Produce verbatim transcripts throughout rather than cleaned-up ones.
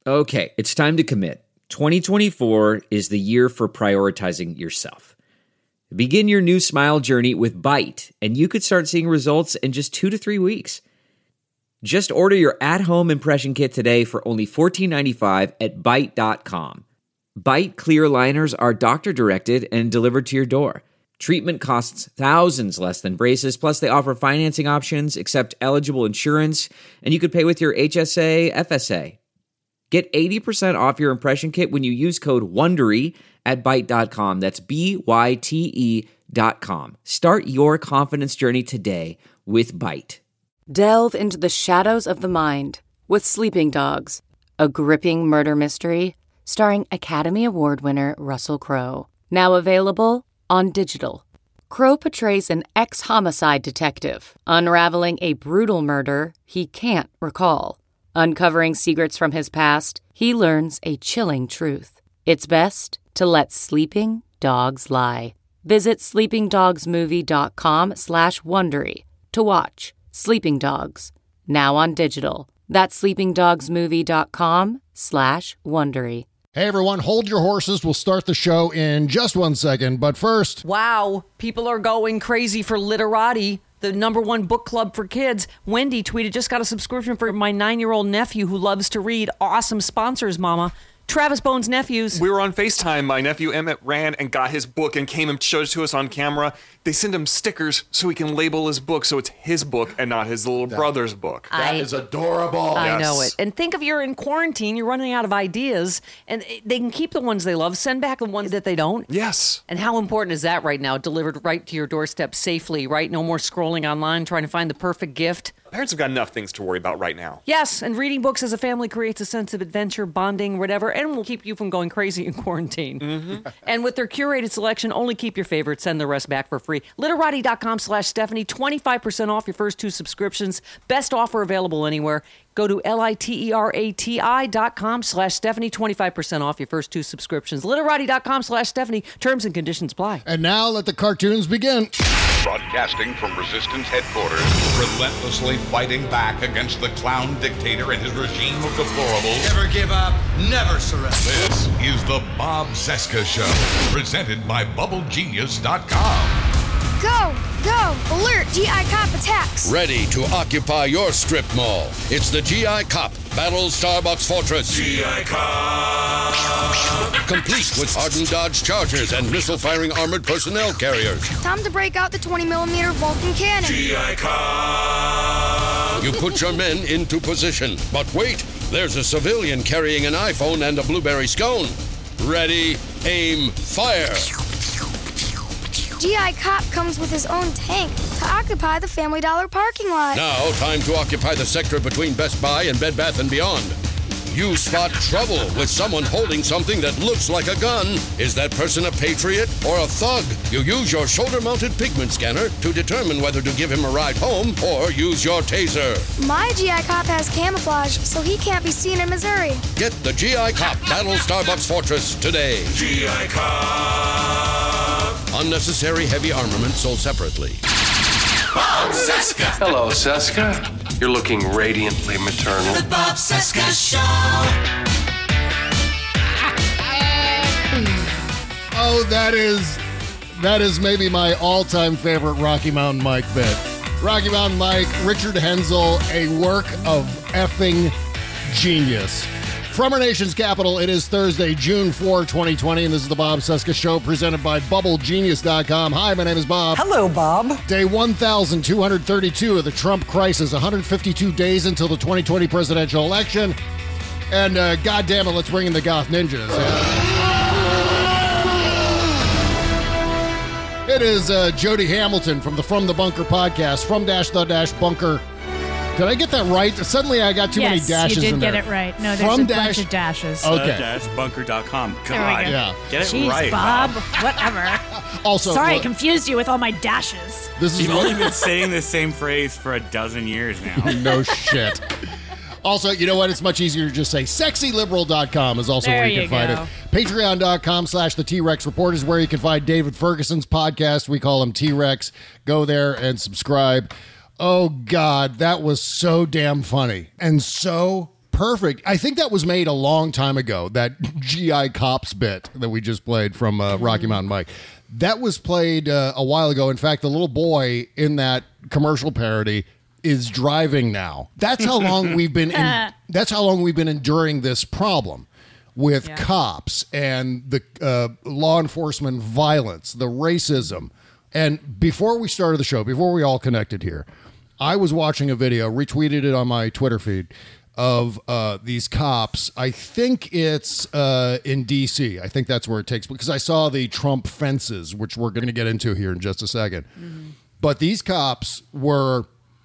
Okay, it's time to commit. twenty twenty-four is the year for prioritizing yourself. Begin your new smile journey with Byte, and you could start seeing results in just two to three weeks. Just order your at-home impression kit today for only fourteen ninety-five at byte dot com. Byte clear aligners are doctor-directed and delivered to your door. Treatment costs thousands less than braces, plus they offer financing options, accept eligible insurance, and you could pay with your H S A, F S A. Get eighty percent off your impression kit when you use code WONDERY at byte dot com. That's B Y T E dot com. Start your confidence journey today with Byte. Delve into the shadows of the mind with Sleeping Dogs, a gripping murder mystery starring Academy Award winner Russell Crowe. Now available on digital. Crowe portrays an ex-homicide detective unraveling a brutal murder he can't recall. Uncovering secrets from his past, he learns a chilling truth. It's best to let sleeping dogs lie. Visit sleepingdogsmovie.com slash Wondery to watch Sleeping Dogs, now on digital. That's sleepingdogsmovie.com slash Wondery. Hey everyone, hold your horses. We'll start the show in just one second, but first... Wow, people are going crazy for Literati, the number one book club for kids. Wendy tweeted, just got a subscription for my nine-year-old nephew who loves to read. Awesome sponsors, Mama. Travis Bone's nephews. We were on FaceTime. My nephew Emmett ran and got his book and came and showed it to us on camera. They send him stickers so he can label his book so it's his book and not his little that, brother's book. That I, is adorable. I yes. know it. And think if you're in quarantine, you're running out of ideas, and they can keep the ones they love, send back the ones that they don't. Yes. And how important is that right now? Delivered right to your doorstep safely, right? No more scrolling online trying to find the perfect gift. Parents have got enough things to worry about right now. Yes, and reading books as a family creates a sense of adventure, bonding, whatever, and will keep you from going crazy in quarantine. Mm-hmm. And with their curated selection, only keep your favorites, send the rest back for free. Literati.com slash Stephanie, twenty-five percent off your first two subscriptions. Best offer available anywhere. Go to L-I-T-E-R-A-T-I dot com slash Stephanie, twenty-five percent off your first two subscriptions. Literati.com slash Stephanie, terms and conditions apply. And now let the cartoons begin. Broadcasting from Resistance headquarters. Relentlessly fighting back against the clown dictator and his regime of deplorables. Never give up, never surrender. This is the Bob Cesca Show, presented by Bubble Genius dot com. Go! Go! Alert! G I Cop attacks! Ready to occupy your strip mall. It's the G I Cop Battle Starbucks Fortress. G I Cop! Complete with hardened Dodge Chargers and missile-firing armored personnel carriers. Time to break out the twenty millimeter Vulcan cannon. G I Cop! You put your men into position. But wait, there's a civilian carrying an iPhone and a blueberry scone. Ready, aim, fire! G I Cop comes with his own tank to occupy the Family Dollar parking lot. Now, time to occupy the sector between Best Buy and Bed Bath and Beyond. You spot trouble with someone holding something that looks like a gun. Is that person a patriot or a thug? You use your shoulder-mounted pigment scanner to determine whether to give him a ride home or use your taser. My G I Cop has camouflage, so he can't be seen in Missouri. Get the G I Cop Battle Starbucks Fortress today. G I Cop! Unnecessary heavy armament sold separately. Bob Cesca! Hello, Cesca. You're looking radiantly maternal. The Bob Cesca Show! Oh, that is, that is maybe my all-time favorite Rocky Mountain Mike bit. Rocky Mountain Mike, Richard Hensel, a work of effing genius. From our nation's capital, it is Thursday, June fourth, twenty twenty, and this is the Bob Cesca Show presented by Bubble Genius dot com. Hi, my name is Bob. Hello, Bob. Day one thousand two hundred thirty-two of the Trump crisis, one hundred fifty-two days until the twenty twenty presidential election. And uh, goddamn it, let's bring in the Goth Ninjas. Yeah. It is uh, Jody Hamilton from the From the Bunker podcast, from dash the dash bunker. Did I get that right? Suddenly I got too yes, many dashes you did in get there. it right. No, there's From a dash, bunch of dashes. Okay. The dash bunker dot com. God, There we go. Yeah. Get it Jeez, right, Bob. Bob. Whatever. Also, Sorry, look, I confused you with all my dashes. This is You've what, only been saying the same phrase for a dozen years now. No shit. Also, you know what? It's much easier to just say sexy liberal dot com is also There where you, you can go. find it. Patreon dot com slash the T-Rex Report is where you can find David Ferguson's podcast. We call him T-Rex. Go there and subscribe. Oh, God, that was so damn funny and so perfect. I think that was made a long time ago, that G I Cops bit that we just played from uh, Rocky Mountain Mike. That was played uh, a while ago. In fact, the little boy in that commercial parody is driving now. That's how long we've been in, that's how long we've been enduring this problem with yeah. cops and the uh, law enforcement violence, the racism. And before we started the show, before we all connected here, I was watching a video, retweeted it on my Twitter feed, of uh, these cops. I think it's uh, in D C. I think that's where it takes, because I saw the Trump fences, which we're going to get into here in just a second. Mm-hmm. But these cops were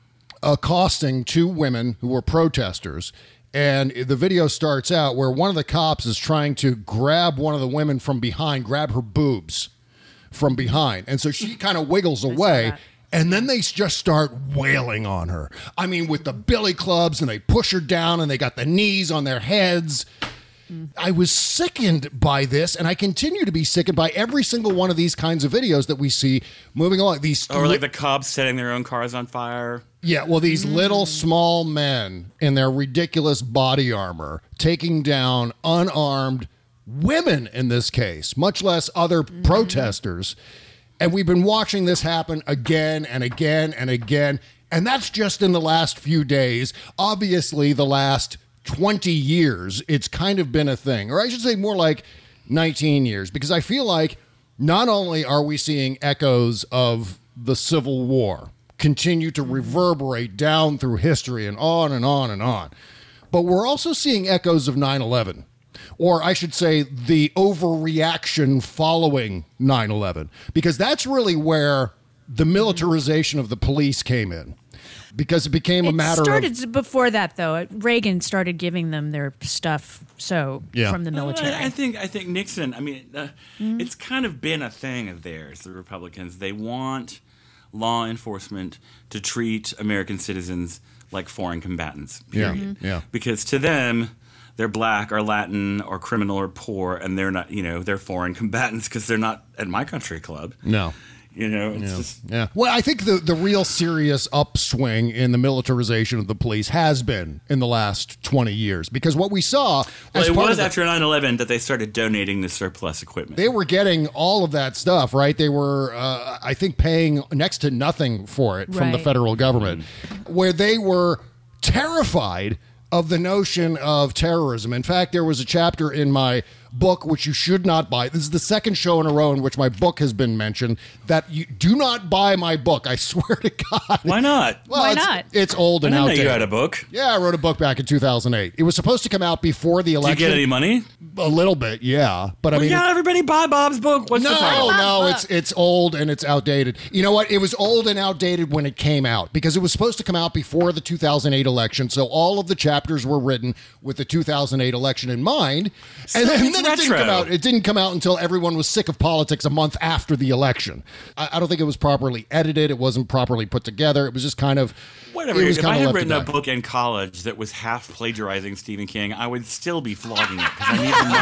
accosting two women who were protesters. And the video starts out where one of the cops is trying to grab one of the women from behind, grab her boobs from behind. And so she kind of wiggles away. And then they just start wailing on her. I mean, with the billy clubs, and they push her down, and they got the knees on their heads. Mm. I was sickened by this, and I continue to be sickened by every single one of these kinds of videos that we see moving along. These Or like the cops setting their own cars on fire. Yeah, well, these mm. little small men in their ridiculous body armor taking down unarmed women in this case, much less other mm. protesters. And we've been watching this happen again and again and again. And that's just in the last few days. Obviously, the last twenty years, it's kind of been a thing. Or I should say more like nineteen years. Because I feel like not only are we seeing echoes of the Civil War continue to reverberate down through history and on and on and on, but we're also seeing echoes of nine eleven. Or I should say the overreaction following nine eleven, because that's really where the militarization of the police came in, because it became a it matter started of... before that, though. Reagan started giving them their stuff so yeah. from the military. Uh, I think I think Nixon, I mean, uh, mm. it's kind of been a thing of theirs, the Republicans. They want law enforcement to treat American citizens like foreign combatants, period. Yeah. Mm-hmm. yeah. Because to them... they're black or Latin or criminal or poor, and they're not, you know, they're foreign combatants because they're not at my country club. No. You know, it's yeah. just... Yeah. Well, I think the, the real serious upswing in the militarization of the police has been in the last twenty years, because what we saw... Well, as it part was of the, after nine eleven that they started donating the surplus equipment. They were getting all of that stuff, right? They were, uh, I think, paying next to nothing for it from right. the federal government, mm-hmm. where they were terrified of the notion of terrorism. In fact, there was a chapter in my book, which you should not buy. This is the second show in a row in which my book has been mentioned, that you do not buy my book. I swear to God. Why not? Well, Why it's, not? It's old and I didn't outdated. know you had a book. Yeah, I wrote a book back in two thousand eight. It was supposed to come out before the election. Did you get any money? A little bit, yeah. But I well, mean, yeah, everybody buy Bob's book. What's no, the title? no, it's it's old and it's outdated. You know what? It was old and outdated when it came out, because it was supposed to come out before the two thousand eight election. So all of the chapters were written with the two thousand eight election in mind, and then, and then it didn't come out. It didn't come out until everyone was sick of politics a month after the election. I, I don't think it was properly edited. It wasn't properly put together. It was just kind of whatever. It was if kind I of had left written to a die. book in college that was half plagiarizing Stephen King, I would still be flogging it because I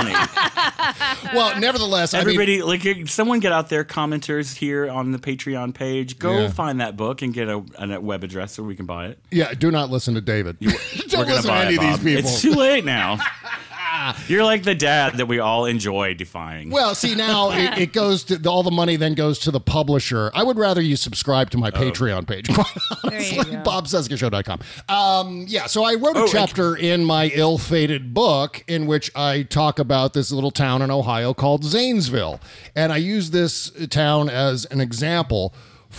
need the money. Well, nevertheless, everybody, I mean, like, someone get out there, commenters here on the Patreon page, go Yeah. find that book and get a, a web address so we can buy it. Yeah, do not listen to David. You, Don't listen to any it, of these Bob. people. It's too late now. You're like the dad that we all enjoy defying. Well, see, now it, it goes to all the money then goes to the publisher. I would rather you subscribe to my oh. Patreon page, quite honestly, bob cesca show dot com. Um, yeah, so I wrote a oh, chapter in my ill-fated book in which I talk about this little town in Ohio called Zanesville. And I use this town as an example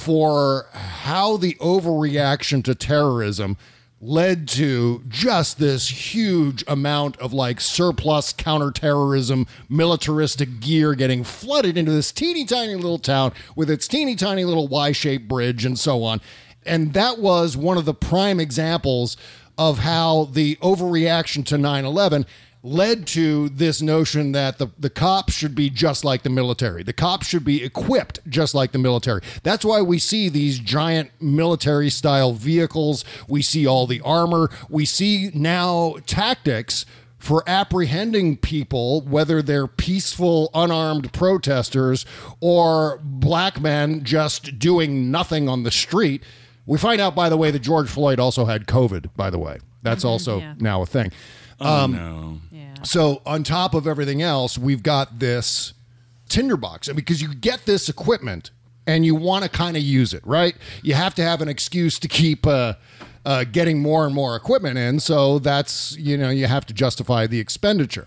for how the overreaction to terrorism led to just this huge amount of like surplus counterterrorism, militaristic gear getting flooded into this teeny tiny little town with its teeny tiny little Y-shaped bridge and so on. And that was one of the prime examples of how the overreaction to nine eleven led to this notion that the, the cops should be just like the military. The cops should be equipped just like the military. That's why we see these giant military-style vehicles. We see all the armor. We see now tactics for apprehending people, whether they're peaceful, unarmed protesters or black men just doing nothing on the street. We find out, by the way, that George Floyd also had COVID, by the way. That's mm-hmm, also yeah. now a thing. Oh, um, no. So on top of everything else, we've got this tinderbox. And because you get this equipment and you want to kind of use it, right? You have to have an excuse to keep uh, uh, getting more and more equipment in. So that's, you know, you have to justify the expenditure.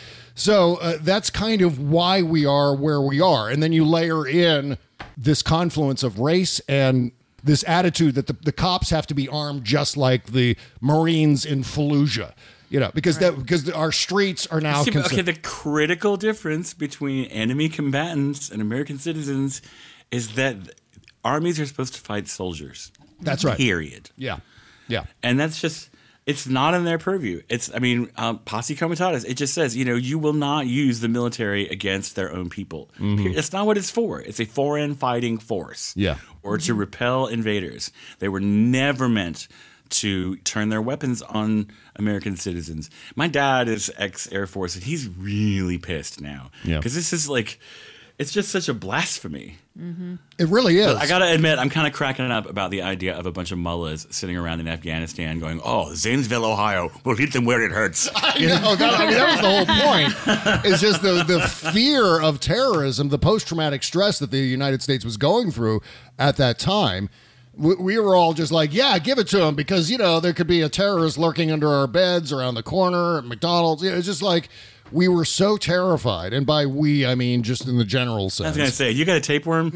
So uh, that's kind of why we are where we are. And then you layer in this confluence of race and this attitude that the, the cops have to be armed just like the Marines in Fallujah. You know, because right. that because our streets are now. See, considered- okay, the critical difference between enemy combatants and American citizens is that armies are supposed to fight soldiers. That's right. Period. Yeah, yeah, and that's just it's not in their purview. It's I mean, um, Posse Comitatus. It just says you know you will not use the military against their own people. Mm-hmm. That's not what it's for. It's a foreign fighting force. Yeah, or to repel invaders. They were never meant to turn their weapons on American citizens. My dad is ex-Air Force, and he's really pissed now. Yeah. Because this is like, it's just such a blasphemy. Mm-hmm. It really is. But I got to admit, I'm kind of cracking up about the idea of a bunch of mullahs sitting around in Afghanistan going, oh, Zanesville, Ohio, we'll hit them where it hurts. I know. That, I mean, that was the whole point. It's just the, the fear of terrorism, the post-traumatic stress that the United States was going through at that time. We were all just like, yeah, give it to them because, you know, there could be a terrorist lurking under our beds around the corner at McDonald's. It's just like we were so terrified. And by we, I mean just in the general sense. I was going to say, you got a tapeworm?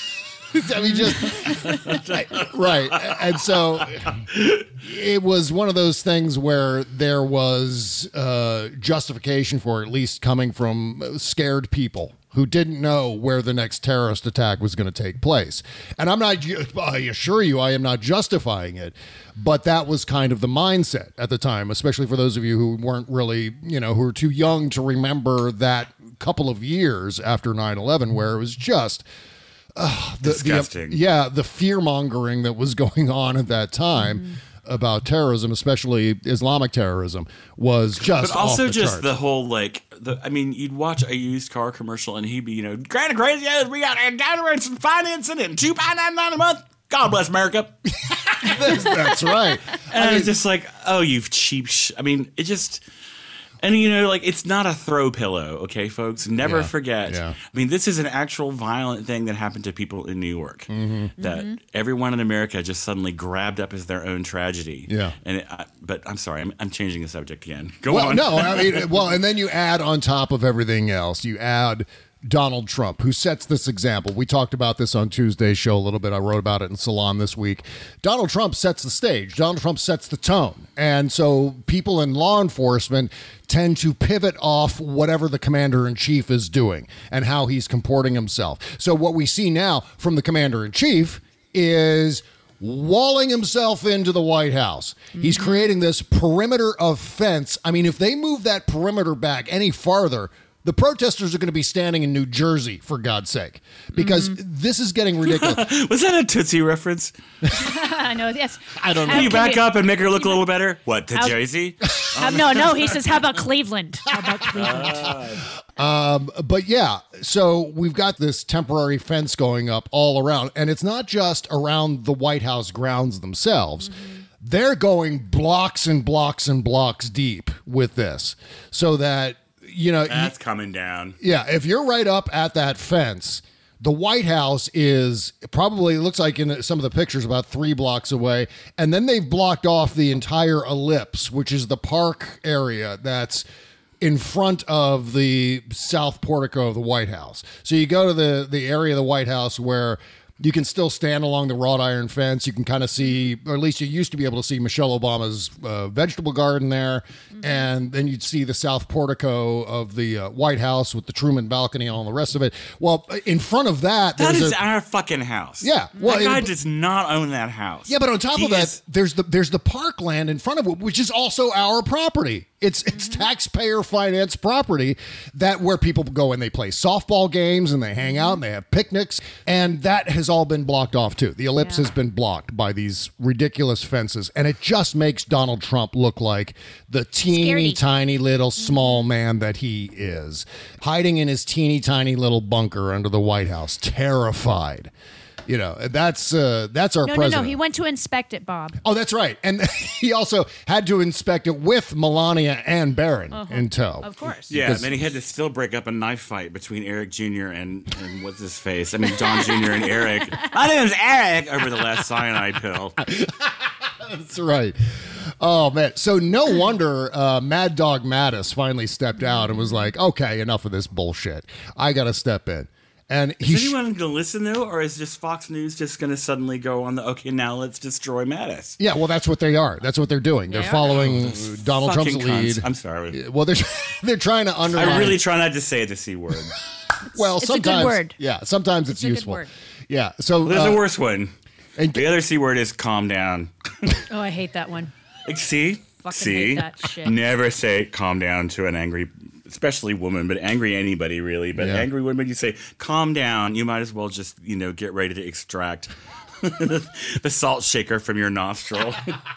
I mean, just right. And so it was one of those things where there was uh, justification for it, at least coming from scared people who didn't know where the next terrorist attack was going to take place. And I'm not, I assure you, I am not justifying it, but that was kind of the mindset at the time, especially for those of you who weren't really, you know, who were too young to remember that couple of years after nine eleven where it was just uh, the, disgusting. The, yeah, the fear-mongering that was going on at that time. Mm-hmm. About terrorism, especially Islamic terrorism, was just but also off the just charts. the whole like the I mean you'd watch a used car commercial and he'd be you know kind of crazy as we got downwards some financing and two pound nine nine a month. God bless America. that's, that's right. And I I was mean, just like, oh, you cheap. Sh-. I mean, it just. And, you know, like, it's not a throw pillow, okay, folks? Never Yeah, forget. yeah. I mean, this is an actual violent thing that happened to people in New York. Mm-hmm. That Mm-hmm. everyone in America just suddenly grabbed up as their own tragedy. Yeah. And it, I, But I'm sorry, I'm, I'm changing the subject again. Go well, on. no, I mean, well, and then you add on top of everything else, you add Donald Trump, who sets this example. We talked about this on Tuesday's show a little bit. I wrote about it in Salon this week. Donald Trump sets the stage. Donald Trump sets the tone. And so people in law enforcement tend to pivot off whatever the commander-in-chief is doing and how he's comporting himself. So what we see now from the commander-in-chief is walling himself into the White House. Mm-hmm. He's creating this perimeter of fence. I mean, if they move that perimeter back any farther, the protesters are going to be standing in New Jersey, for God's sake, because mm-hmm. this is getting ridiculous. Was that a Tootsie reference? I know, yes. I don't know. Can you back you, up and make her look a little better? What, to How's, Jersey? Um, no, no, he says, how about Cleveland? How about Cleveland? Um, but yeah, so we've got this temporary fence going up all around, and it's not just around the White House grounds themselves. Mm-hmm. They're going blocks and blocks and blocks deep with this, so that you know, that's coming down. Yeah, if you're right up at that fence, the White House is probably, it looks like in some of the pictures, about three blocks away. And then they've blocked off the entire ellipse, which is the park area that's in front of the south portico of the White House. So you go to the, the area of the White House where you can still stand along the wrought iron fence. You can kind of see, or at least you used to be able to see Michelle Obama's uh, vegetable garden there. Mm-hmm. And then you'd see the south portico of the uh, White House with the Truman balcony and all the rest of it. Well, in front of that, that is a, our fucking house. Yeah. Well, that guy it, does not own that house. Yeah, but on top he of that, is, there's the there's the parkland in front of it, which is also our property. It's it's taxpayer financed property that where people go and they play softball games and they hang out and they have picnics, and that has all been blocked off too. The ellipse yeah. has been blocked by these ridiculous fences, and it just makes Donald Trump look like the teeny Scaredy. tiny little small man that he is, hiding in his teeny tiny little bunker under the White House, terrified. You know, that's uh, that's our no, president. No, no, he went to inspect it, Bob. Oh, that's right. And he also had to inspect it with Melania and Barron uh-huh. in tow. Of course. Yeah, and then he had to still break up a knife fight between Eric Junior and, and what's his face? I mean, Don Junior and Eric. My name's Eric over the last cyanide pill. That's right. Oh, man. So no wonder uh, Mad Dog Mattis finally stepped out and was like, okay, enough of this bullshit. I got to step in. And he is anyone going to listen, though, or is just Fox News just going to suddenly go on the, okay, now let's destroy Mattis? Yeah, well, that's what they are. That's what they're doing. They're yeah. following oh, Donald Trump's cunts. lead. I'm sorry. Well, they're, they're trying to undermine. I really try not to say the C word. Well, it's sometimes. a good word. Yeah, sometimes it's, it's useful. Good word. Yeah, so. Well, there's uh, a worse one. And, the other C word is calm down. Oh, I hate that one. Like, see? Fucking see? hate that shit. Never say calm down to an angry, especially woman, but angry anybody really. But Yeah. angry women, you say calm down. You might as well just, you know, get ready to extract the salt shaker from your nostril.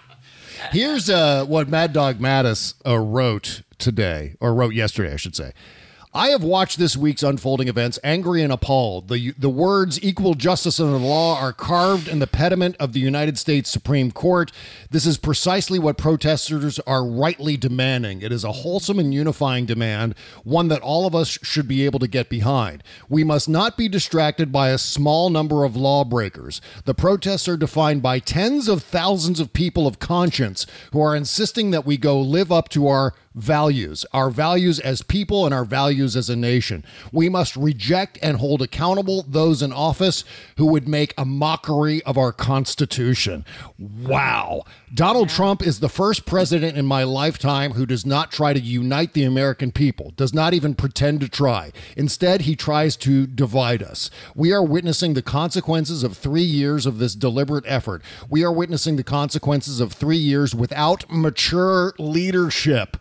Here's uh, what Mad Dog Mattis uh, wrote today, or wrote yesterday, I should say. I have watched this week's unfolding events angry and appalled. The the words equal justice under the law are carved in the pediment of the United States Supreme Court. This is precisely what protesters are rightly demanding. It is a wholesome and unifying demand, one that all of us should be able to get behind. We must not be distracted by a small number of lawbreakers. The protests are defined by tens of thousands of people of conscience who are insisting that we go live up to our values, our values as people and our values as a nation. We must reject and hold accountable those in office who would make a mockery of our Constitution. Wow. Donald Trump is the first president in my lifetime who does not try to unite the American people, does not even pretend to try. Instead, he tries to divide us. We are witnessing the consequences of three years of this deliberate effort. We are witnessing the consequences of three years without mature leadership.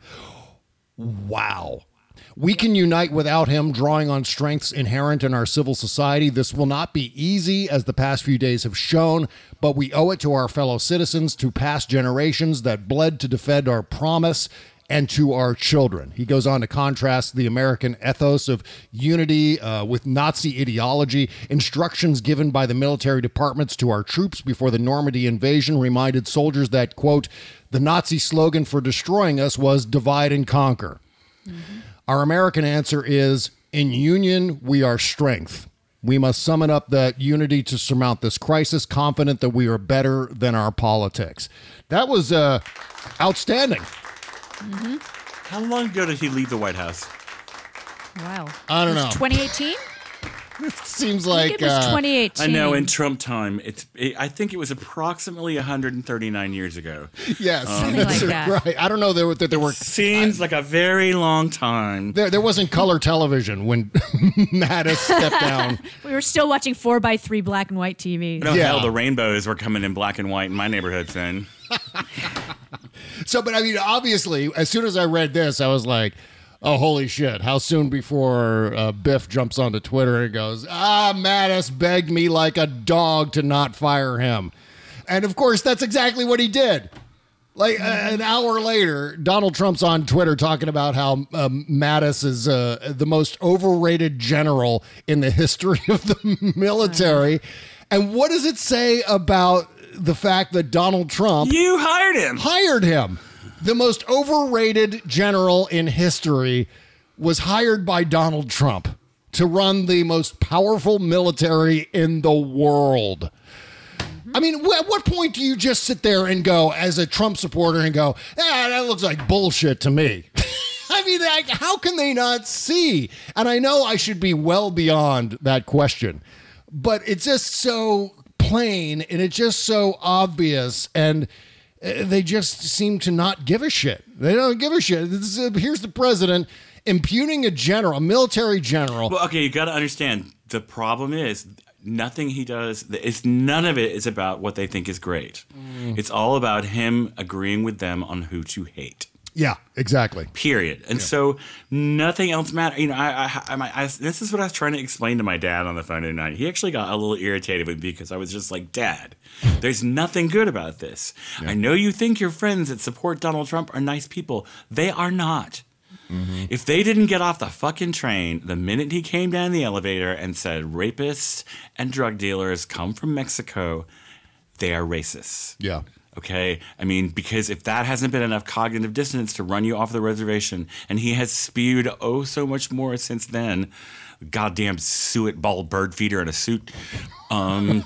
Wow. We can unite without him, drawing on strengths inherent in our civil society. This will not be easy, as the past few days have shown, but we owe it to our fellow citizens, to past generations that bled to defend our promise, and to our children. He goes on to contrast the American ethos of unity uh, with Nazi ideology. Instructions given by the military departments to our troops before the Normandy invasion reminded soldiers that, quote, the Nazi slogan for destroying us was divide and conquer. Mm-hmm. Our American answer is, in union, we are strength. We must summon up that unity to surmount this crisis, confident that we are better than our politics. That was uh, outstanding. Mm-hmm. How long ago did he leave the White House? Wow. I don't it was know. twenty eighteen? It seems I like think it was uh, twenty eighteen. I know, in Trump time, it's. It, I think it was approximately one hundred thirty-nine years ago. Yes, Something that's like that. right. I don't know that there, there were. Seems like a very long time. There, there wasn't color television when Mattis stepped down. We were still watching four by three black and white T Vs. No, Yeah. hell, the rainbows were coming in black and white in my neighborhood then. So, but I mean, obviously, as soon as I read this, I was like, oh, holy shit. How soon before uh, Biff jumps onto Twitter and goes, ah, Mattis begged me like a dog to not fire him. And of course, that's exactly what he did. Like uh, an hour later, Donald Trump's on Twitter talking about how um, Mattis is uh, the most overrated general in the history of the military. And what does it say about the fact that Donald Trump You hired him. hired him? The most overrated general in history was hired by Donald Trump to run the most powerful military in the world. I mean, at what point do you just sit there and go, as a Trump supporter, and go, ah, that looks like bullshit to me? I mean, like, how can they not see? And I know I should be well beyond that question, but it's just so plain and it's just so obvious, and uh, they just seem to not give a shit. They don't give a shit. This is, uh, here's the president impugning a general, a military general. Well, okay, you got to understand. The problem is nothing he does. It's none of it is about what they think is great. Mm. It's all about him agreeing with them on who to hate. Yeah, exactly. Period. And yeah. so nothing else matters. You know, I, I, I, I, this is what I was trying to explain to my dad on the phone tonight. He actually got a little irritated with me because I was just like, Dad, there's nothing good about this. Yeah. I know you think your friends that support Donald Trump are nice people. They are not. Mm-hmm. If they didn't get off the fucking train the minute he came down the elevator and said rapists and drug dealers come from Mexico, they are racists. Yeah. Okay? I mean, because if that hasn't been enough cognitive dissonance to run you off the reservation, and he has spewed oh so much more since then, goddamn suet bald bird feeder in a suit. Um,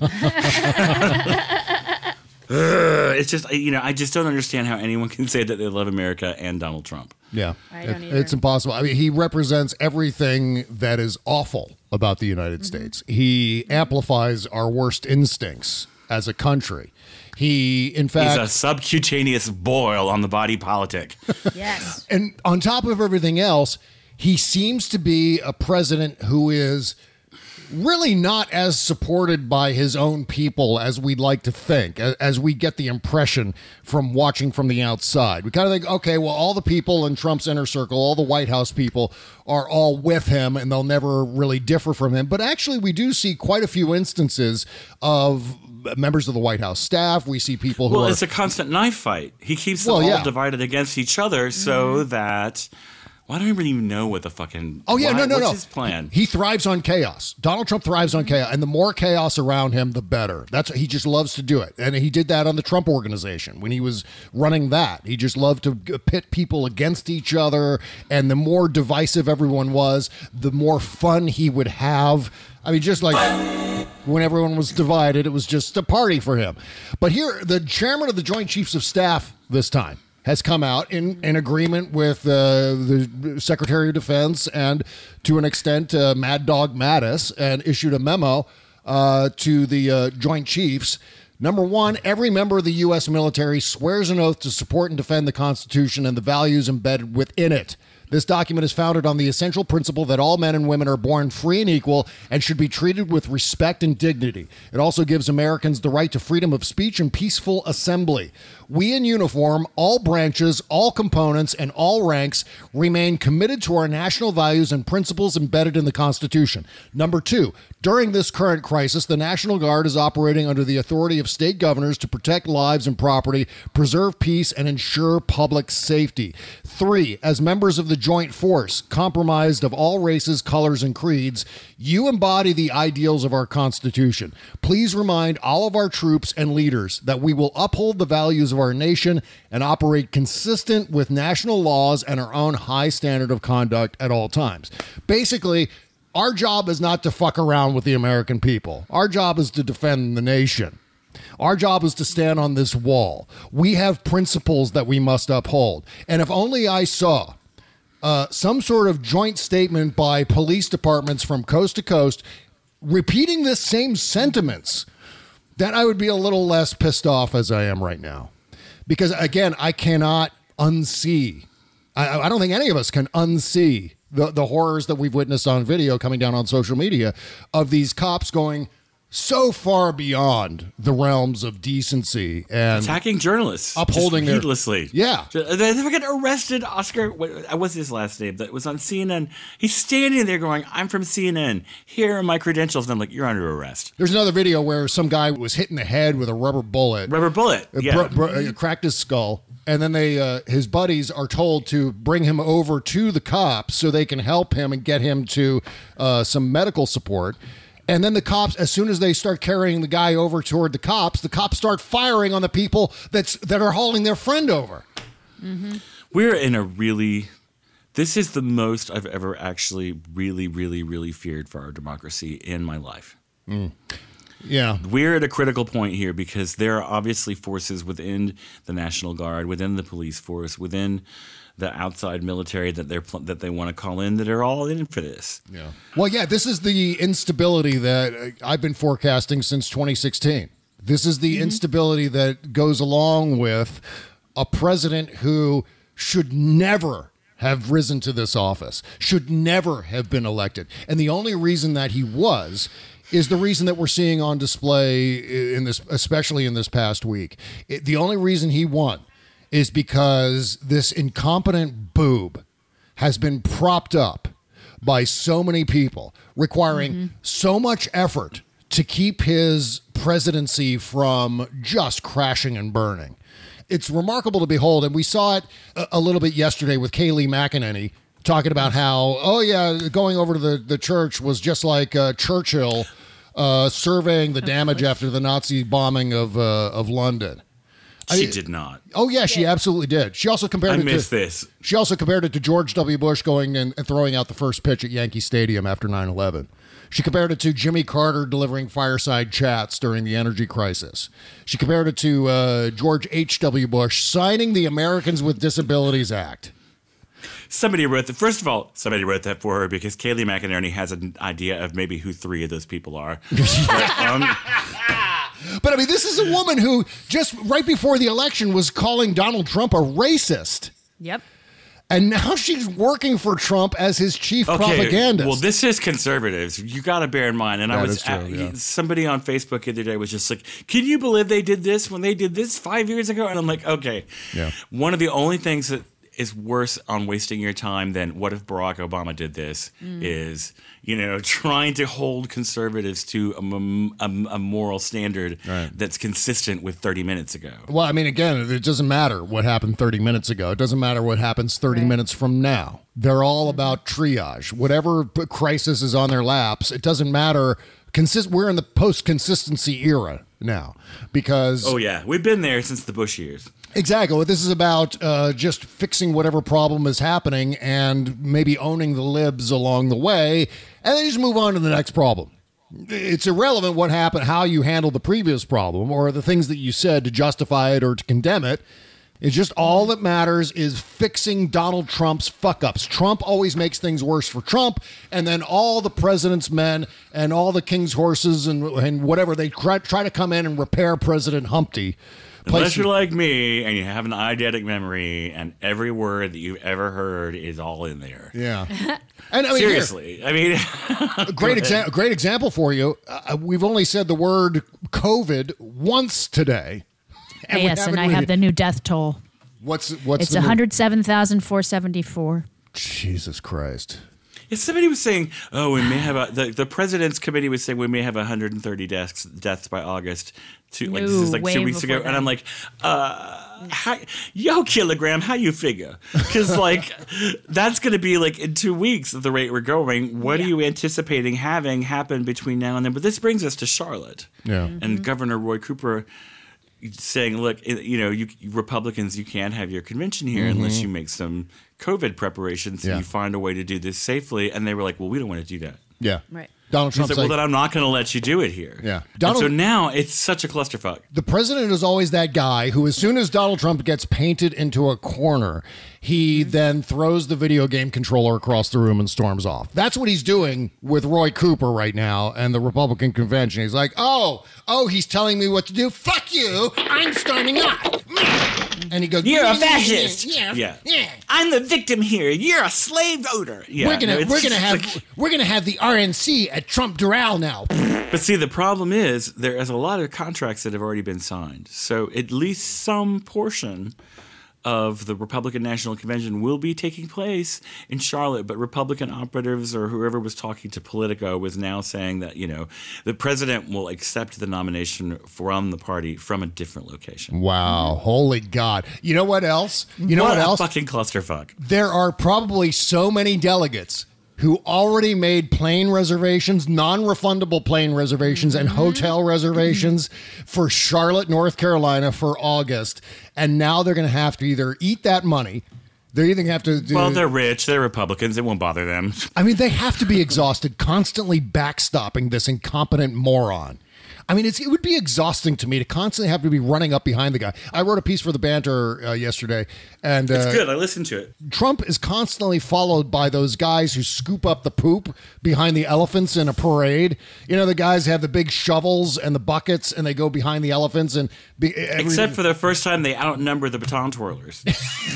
it's just, you know, I just don't understand how anyone can say that they love America and Donald Trump. Yeah, I don't it, either. It's impossible. I mean, he represents everything that is awful about the United mm-hmm. States. He amplifies our worst instincts as a country. He, in fact... He's a subcutaneous boil on the body politic. Yes. And on top of everything else, he seems to be a president who is really not as supported by his own people as we'd like to think, as we get the impression from watching from the outside. We kind of think, okay, well, all the people in Trump's inner circle, all the White House people are all with him and they'll never really differ from him. But actually, we do see quite a few instances of members of the White House staff. We see people who well, are... Well, it's a constant knife fight. He keeps them well, all yeah. divided against each other so mm-hmm. that... Well, I don't even know what the fucking... Oh, yeah, why, no, no, what's no. his plan? He, he thrives on chaos. Donald Trump thrives on chaos, and the more chaos around him, the better. That's He just loves to do it, and he did that on the Trump Organization when he was running that. He just loved to pit people against each other, and the more divisive everyone was, the more fun he would have. I mean, just like... when everyone was divided, it was just a party for him. But here, the chairman of the Joint Chiefs of Staff this time has come out in, in agreement with uh, the Secretary of Defense and, to an extent, uh, Mad Dog Mattis, and issued a memo uh, to the uh, Joint Chiefs. Number one, every member of the U S military swears an oath to support and defend the Constitution and the values embedded within it. This document is founded on the essential principle that all men and women are born free and equal and should be treated with respect and dignity. It also gives Americans the right to freedom of speech and peaceful assembly. We in uniform, all branches, all components, and all ranks remain committed to our national values and principles embedded in the Constitution. Number two, during this current crisis, the National Guard is operating under the authority of state governors to protect lives and property, preserve peace, and ensure public safety. Three, as members of the Joint Force, comprised of all races, colors, and creeds, you embody the ideals of our Constitution. Please remind all of our troops and leaders that we will uphold the values of our nation and operate consistent with national laws and our own high standard of conduct at all times. Basically, our job is not to fuck around with the American people. Our job is to defend the nation. Our job is to stand on this wall. We have principles that we must uphold. And if only I saw uh, some sort of joint statement by police departments from coast to coast repeating this same sentiments, then I would be a little less pissed off as I am right now. Because, again, I cannot unsee. I, I don't think any of us can unsee the, the horrors that we've witnessed on video coming down on social media of these cops going so far beyond the realms of decency and attacking journalists, upholding just needlessly. Their, yeah, they fucking arrested Oscar. What, what's his last name? That was on C N N. He's standing there going, "I'm from C N N. Here are my credentials." And I'm like, "You're under arrest." There's another video where some guy was hit in the head with a rubber bullet. Rubber bullet. It yeah, bro- bro- it cracked his skull. And then they, uh, his buddies are told to bring him over to the cops so they can help him and get him to uh, some medical support. And then the cops, as soon as they start carrying the guy over toward the cops, the cops start firing on the people that's that are hauling their friend over. Mm-hmm. We're in a really, this is the most I've ever actually really, really, really feared for our democracy in my life. Mm. Yeah. We're at a critical point here because there are obviously forces within the National Guard, within the police force, within the outside military that they're that they want to call in that are all in for this. Yeah. Well, yeah, this is the instability that I've been forecasting since twenty sixteen. This is the mm-hmm. instability that goes along with a president who should never have risen to this office, should never have been elected. And the only reason that he was is the reason that we're seeing on display in this, especially in this past week. It, the only reason he won is because this incompetent boob has been propped up by so many people, requiring mm-hmm. so much effort to keep his presidency from just crashing and burning. It's remarkable to behold, and we saw it a, a little bit yesterday with Kayleigh McEnany talking about how, oh, yeah, going over to the, the church was just like uh, Churchill uh, surveying the damage after the Nazi bombing of uh, of London. She I, did not. Oh, yeah, she absolutely did. She also compared I it missed to this. She also compared it to George W. Bush going and, and throwing out the first pitch at Yankee Stadium after nine eleven. She compared it to Jimmy Carter delivering fireside chats during the energy crisis. She compared it to uh, George H W. Bush signing the Americans with Disabilities Act. Somebody wrote that. First of all, somebody wrote that for her because Kayleigh McEnerney has an idea of maybe who three of those people are. but, um, but I mean, this is a woman who just right before the election was calling Donald Trump a racist. Yep. And now she's working for Trump as his chief okay, propagandist. Well, this is conservatives. You got to bear in mind. And that I was is true, at, yeah. somebody on Facebook the other day was just like, "Can you believe they did this when they did this five years ago?" And I'm like, "Okay." Yeah. One of the only things that is worse on wasting your time than what if Barack Obama did this mm. is, you know, trying to hold conservatives to a, a, a moral standard right. that's consistent with thirty minutes ago. Well, I mean, again, it doesn't matter what happened thirty minutes ago. It doesn't matter what happens thirty right. minutes from now. They're all about triage. Whatever crisis is on their laps, it doesn't matter. Consist- we're in the post-consistency era now because... Oh, yeah. We've been there since the Bush years. Exactly. What this is about uh, just fixing whatever problem is happening and maybe owning the libs along the way, and then just move on to the next problem. It's irrelevant what happened, how you handled the previous problem, or the things that you said to justify it or to condemn it. It's just all that matters is fixing Donald Trump's fuck-ups. Trump always makes things worse for Trump, and then all the president's men and all the king's horses and, and whatever, they try, try to come in and repair President Humpty. Unless you're like me and you have an eidetic memory and every word that you've ever heard is all in there. Yeah. And I mean, seriously, here, I mean, a great example. Great example for you. Uh, we've only said the word COVID once today. And yes, and I have the new death toll. What's what's it's one hundred seven thousand four hundred seventy-four. Jesus Christ. If somebody was saying, "Oh, we may have a," the, the president's committee was saying we may have one hundred thirty deaths deaths by August, two, like no, this is like two weeks ago, that. and I'm like, uh, how, "Yo, kilogram, how you figure?" Because like that's going to be like in two weeks at the rate we're going. What yeah. are you anticipating having happen between now and then? But this brings us to Charlotte, yeah, and mm-hmm. Governor Roy Cooper saying, "Look, you know, you Republicans, you can't have your convention here mm-hmm. unless you make some COVID preparations and yeah. you find a way to do this safely." And they were like, "Well, we don't want to do that." Yeah, right. Donald Trump said, "Well, then I'm not going to let you do it here." Yeah. Donald, and so now it's such a clusterfuck. The president is always that guy who, as soon as Donald Trump gets painted into a corner, he then throws the video game controller across the room and storms off. That's what he's doing with Roy Cooper right now and the Republican convention. He's like, oh, oh, he's telling me what to do. Fuck you. I'm storming off. And he goes, "You're a fascist." Yeah, yeah, yeah. I'm the victim here. You're a slave voter. Yeah, we're gonna no, we're gonna have like, we're gonna have the R N C at Trump Doral now. But see, the problem is there is a lot of contracts that have already been signed. So at least some portion of the Republican National Convention will be taking place in Charlotte, but Republican operatives or whoever was talking to Politico was now saying that, you know, the president will accept the nomination from the party from a different location. Wow. Holy God. You know what else? You know what, what else? Fucking clusterfuck. There are probably so many delegates who already made plane reservations, non-refundable plane reservations, and hotel reservations for Charlotte, North Carolina for August. And now they're going to have to either eat that money. They're either going to have to do... Well, they're rich. They're Republicans. It won't bother them. I mean, they have to be exhausted, constantly backstopping this incompetent moron. I mean, it's, it would be exhausting to me to constantly have to be running up behind the guy. I wrote a piece for The Banter uh, yesterday. and uh, It's good. I listened to it. Trump is constantly followed by those guys who scoop up the poop behind the elephants in a parade. You know, the guys have the big shovels and the buckets, and they go behind the elephants. and be, every, Except for the first time they outnumber the baton twirlers.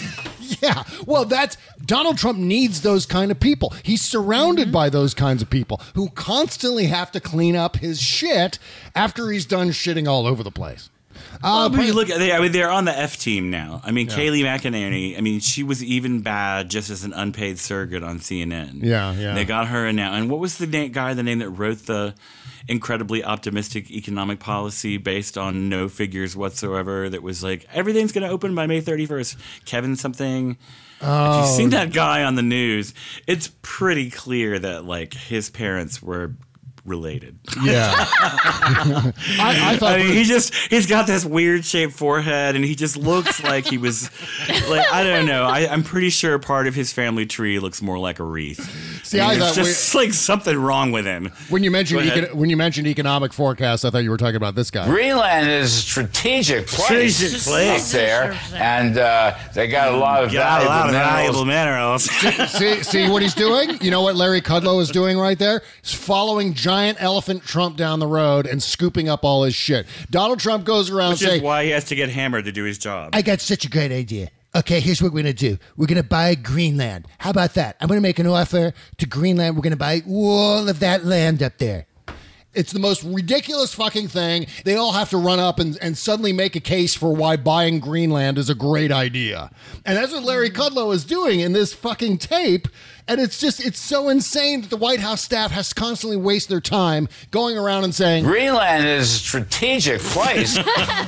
Yeah, well, that's Donald Trump needs those kind of people. He's surrounded mm-hmm. by those kinds of people who constantly have to clean up his shit after he's done shitting all over the place. Uh, well, but you look at they, I mean, they're on the F team now. I mean, yeah. Kayleigh McEnerney. I mean, she was even bad just as an unpaid surrogate on C N N. Yeah, yeah. They got her in now. And what was the na- guy, the name that wrote the incredibly optimistic economic policy based on no figures whatsoever? That was like everything's going to open by May thirty-first. Kevin something. If you've Oh. seen that guy on the news, it's pretty clear that like his parents were related. Yeah. I, I thought I mean, he just he's got this weird shaped forehead, and he just looks like he was like I don't know. I, I'm pretty sure part of his family tree looks more like a wreath. See, I mean, I there's thought just like something wrong with him. when you mentioned Go ahead. econ- when you mentioned economic forecast, I thought you were talking about this guy. Greenland is a strategic place, Strategic place. up there, and uh, they got a lot of Got a valuable lot of minerals. valuable minerals. see, see what he's doing? You know what Larry Kudlow is doing right there? He's following giant elephant Trump down the road and scooping up all his shit. Donald Trump goes around Which saying, is why he has to get hammered to do his job. I got such a great idea. Okay, here's what we're going to do. We're going to buy Greenland. How about that? I'm going to make an offer to Greenland. We're going to buy all of that land up there. it's the most ridiculous fucking thing. They all have to run up and, and suddenly make a case for why buying Greenland is a great idea. And that's what Larry Kudlow is doing in this fucking tape. And it's just, it's so insane that the White House staff has to constantly waste their time going around and saying, Greenland is a strategic place.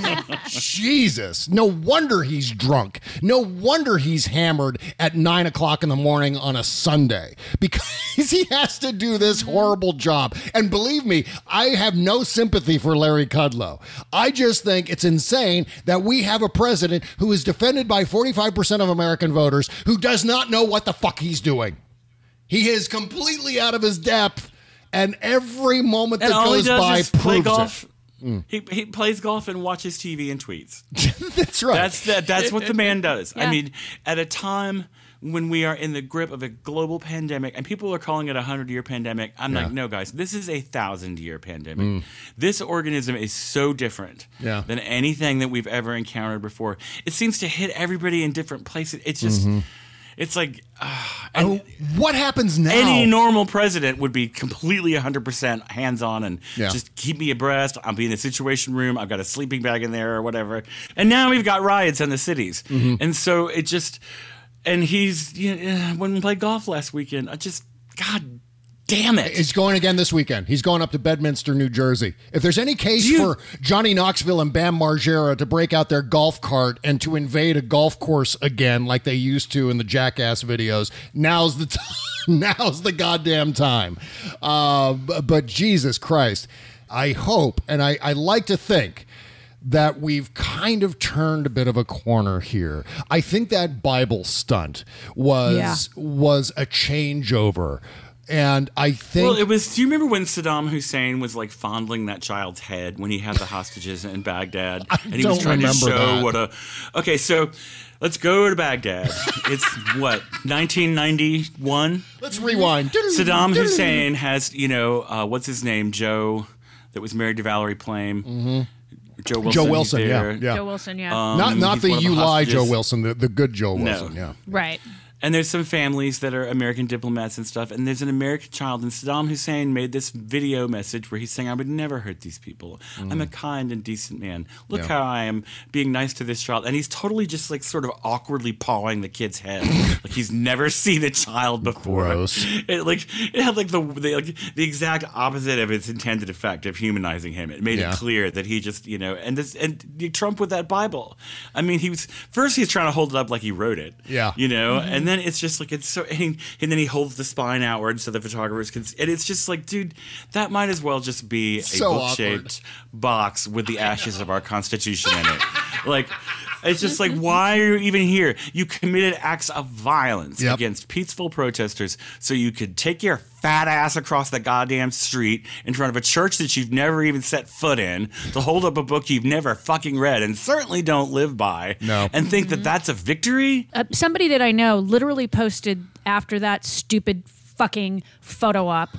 Jesus, no wonder he's drunk. No wonder he's hammered at nine o'clock in the morning on a Sunday because he has to do this horrible job. And believe me, I have no sympathy for Larry Kudlow. I just think it's insane that we have a president who is defended by forty-five percent of American voters who does not know what the fuck he's doing. He is completely out of his depth, and every moment And that all he goes does by is play proves golf. it. Mm. He he plays golf and watches T V and tweets. That's right. That's that. That's what the man does. Yeah. I mean, at a time when we are in the grip of a global pandemic, and people are calling it a hundred-year pandemic, I'm Yeah. like, no, guys, this is a thousand-year pandemic. Mm. This organism is so different Yeah. than anything that we've ever encountered before. It seems to hit everybody in different places. It's just. Mhm. It's like, uh, Oh, what happens now? Any normal president would be completely one hundred percent hands-on and Yeah. just keep me abreast. I'll be in the situation room. I've got a sleeping bag in there or whatever. And now we've got riots in the cities. Mhm. And so it just, and he's, you know, when we played golf last weekend, I just, God damn it. He's going again this weekend. He's going up to Bedminster, New Jersey. If there's any case You- for Johnny Knoxville and Bam Margera to break out their golf cart and to invade a golf course again like they used to in the Jackass videos, now's the time. Now's the goddamn time. Uh, b- but Jesus Christ, I hope, and I, I like to think that we've kind of turned a bit of a corner here. I think that Bible stunt was Yeah. was a changeover. And I think Well, it was. Do you remember when Saddam Hussein was like fondling that child's head when he had the hostages in Baghdad, and he was don't trying to remember show that. what a. Okay, so let's go to Baghdad. It's what nineteen ninety-one. Let's rewind. Saddam Hussein has, you know, uh, what's his name, Joe, that was married to Valerie Plame. Mm-hmm. Joe Wilson. Joe he's Wilson, yeah, there. yeah. Joe Wilson, yeah. Um, not not he's the one of you lie hostages. Joe Wilson, the, the good Joe No. Wilson, yeah. Right. And there's some families that are American diplomats and stuff. And there's an American child. And Saddam Hussein made this video message where he's saying, I would never hurt these people. I'm a kind and decent man. Look Yeah. how I am being nice to this child. And he's totally just like sort of awkwardly pawing the kid's head. Like he's never seen a child before. Gross. It, like, it had like the, the, like, the exact opposite of its intended effect of humanizing him. It made Yeah. it clear that he just, you know, and this, and Trump with that Bible. I mean, he was, first he's trying to hold it up like he wrote it. Yeah. You know, and then it's just like, it's so, and, he- and then he holds the spine outward so the photographers can, and it's just like, dude, that might as well just be a So book-shaped box with the ashes of our Constitution in it. Like, it's just like, why are you even here? You committed acts of violence Yep. against peaceful protesters so you could take your fat ass across the goddamn street in front of a church that you've never even set foot in to hold up a book you've never fucking read and certainly don't live by. No. And think that that's a victory? Uh, somebody that I know literally posted after that stupid fucking photo op.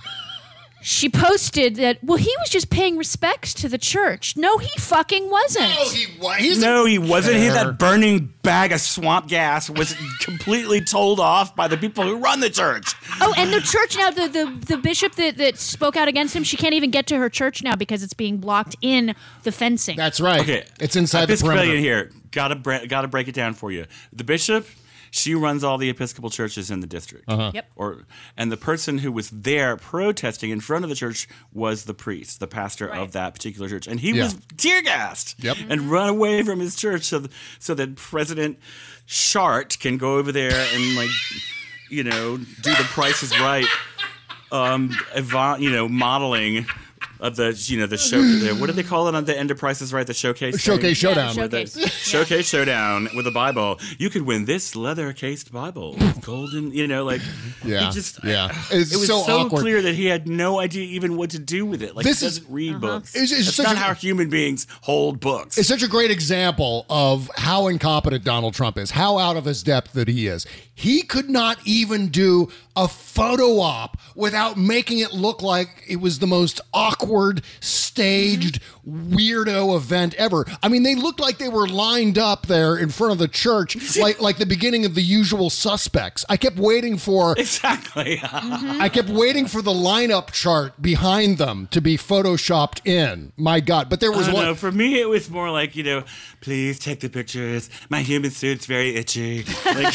She posted that, well, he was just paying respects to the church. No, he fucking wasn't. No, he wa- he's No, he wasn't. He, Care. that burning bag of swamp gas was completely told off by the people who run the church. Oh, and the church now, the, the, the bishop that, that spoke out against him, she can't even get to her church now because it's being blocked in the fencing. That's right. Okay, It's inside the Episcopalian perimeter. here. Gotta bre- gotta break it down for you. The bishop, she runs all the Episcopal churches in the district. Uh-huh. Yep. Or and the person who was there protesting in front of the church was the priest, the pastor Right. of that particular church, and he Yeah. was tear gassed. Yep. And run away from his church so th- so that President Shart can go over there and like you know do the Price is Right, um, eva- you know modeling. Of the you know the show the, what do they call it on the end of Price is Right, the showcase Showcase thing? Showdown. Yeah, Where showcase. the- showcase showdown with a Bible. You could win this leather cased Bible, golden. You know, like Yeah, He just yeah. I- It's it was so so, awkward. clear that he had no idea even what to do with it. Like This he is- doesn't read books. It's- it's That's such not a- how human beings hold books. It's such a great example of how incompetent Donald Trump is, how out of his depth that he is. He could not even do a photo op without making it look like it was the most awkward, staged, weirdo event ever. I mean, they looked like they were lined up there in front of the church, like like the beginning of The Usual Suspects. I kept waiting for exactly. I kept waiting for the lineup chart behind them to be photoshopped in. My God! But there was I don't one. know. For me, it was more like, you know, please take the pictures. My human suit's very itchy. Like,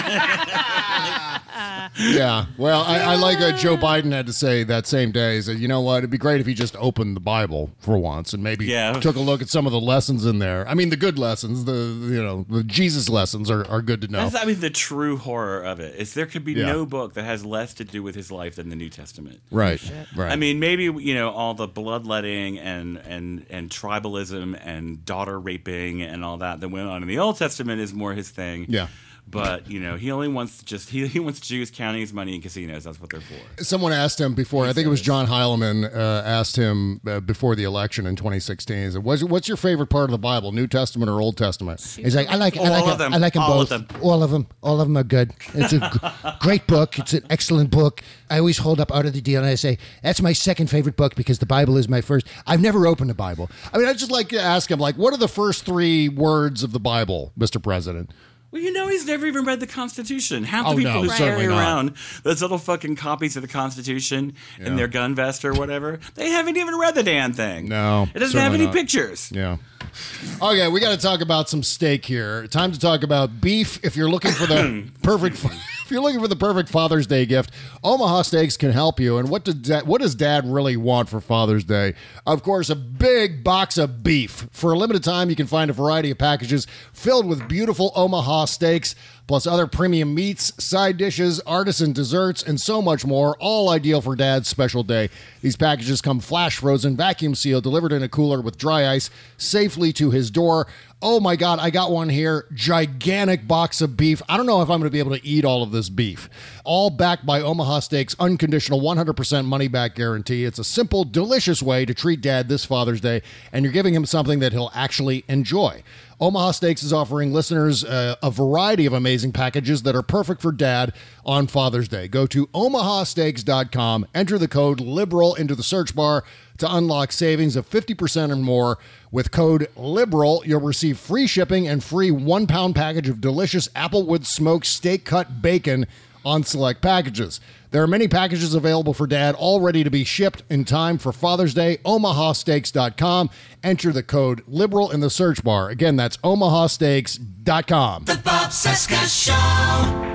Yeah, well, I, I like uh, Joe Biden had to say that same day. He said, you know what, it'd be great if he just opened the Bible for once and maybe Yeah. took a look at some of the lessons in there. I mean, the good lessons, the you know, the Jesus lessons are, are good to know. That's, I mean, the true horror of it is there could be Yeah. no book that has less to do with his life than the New Testament. Right, right. I mean, maybe you know all the bloodletting and and and tribalism and daughter raping and all that that went on in the Old Testament is more his thing. Yeah. But you know, he only wants to just he, he wants Jews counting his money in casinos. That's what they're for. Someone asked him before, I think it was John Heilemann, uh, asked him uh, before the election in twenty sixteen, he said, what's, what's your favorite part of the Bible, New Testament or Old Testament? He's like, I like, I All like, of it. them. I like them All both. of them. All of them. All of them are good. It's a g- great book. It's an excellent book. I always hold up Out of the Deal and I say, that's my second favorite book because the Bible is my first. I've never opened a Bible. I mean, I'd just like to ask him, like, what are the first three words of the Bible, Mister President? Well, you know, he's never even read the Constitution. Half the Oh, people no, who certainly carry not. around those little fucking copies of the Constitution Yeah. in their gun vest or whatever, they haven't even read the damn thing. No, It doesn't have certainly any not. pictures. Yeah. Okay, we got to talk about some steak here. Time to talk about beef. If you're looking for the perfect, if you're looking for the perfect Father's Day gift, Omaha Steaks can help you. And what does Dad, what does Dad really want for Father's Day? Of course, a big box of beef. For a limited time, you can find a variety of packages filled with beautiful Omaha steaks, plus other premium meats, side dishes, artisan desserts, and so much more, all ideal for Dad's special day. These packages come flash frozen, vacuum sealed, delivered in a cooler with dry ice, safely to his door. Oh my God, I got one here. Gigantic box of beef. I don't know if I'm going to be able to eat all of this beef. All backed by Omaha Steaks' unconditional one hundred percent money back guarantee. It's a simple, delicious way to treat Dad this Father's Day, and you're giving him something that he'll actually enjoy. Omaha Steaks is offering listeners uh, a variety of amazing packages that are perfect for Dad on Father's Day. Go to omaha steaks dot com, enter the code LIBERAL into the search bar to unlock savings of fifty percent or more. With code LIBERAL, you'll receive free shipping and free one-pound package of delicious Applewood smoked steak-cut bacon on select packages. There are many packages available for Dad, all ready to be shipped in time for Father's Day. omaha steaks dot com. Enter the code LIBERAL in the search bar. Again, that's omaha steaks dot com. The Bob Cesca Show.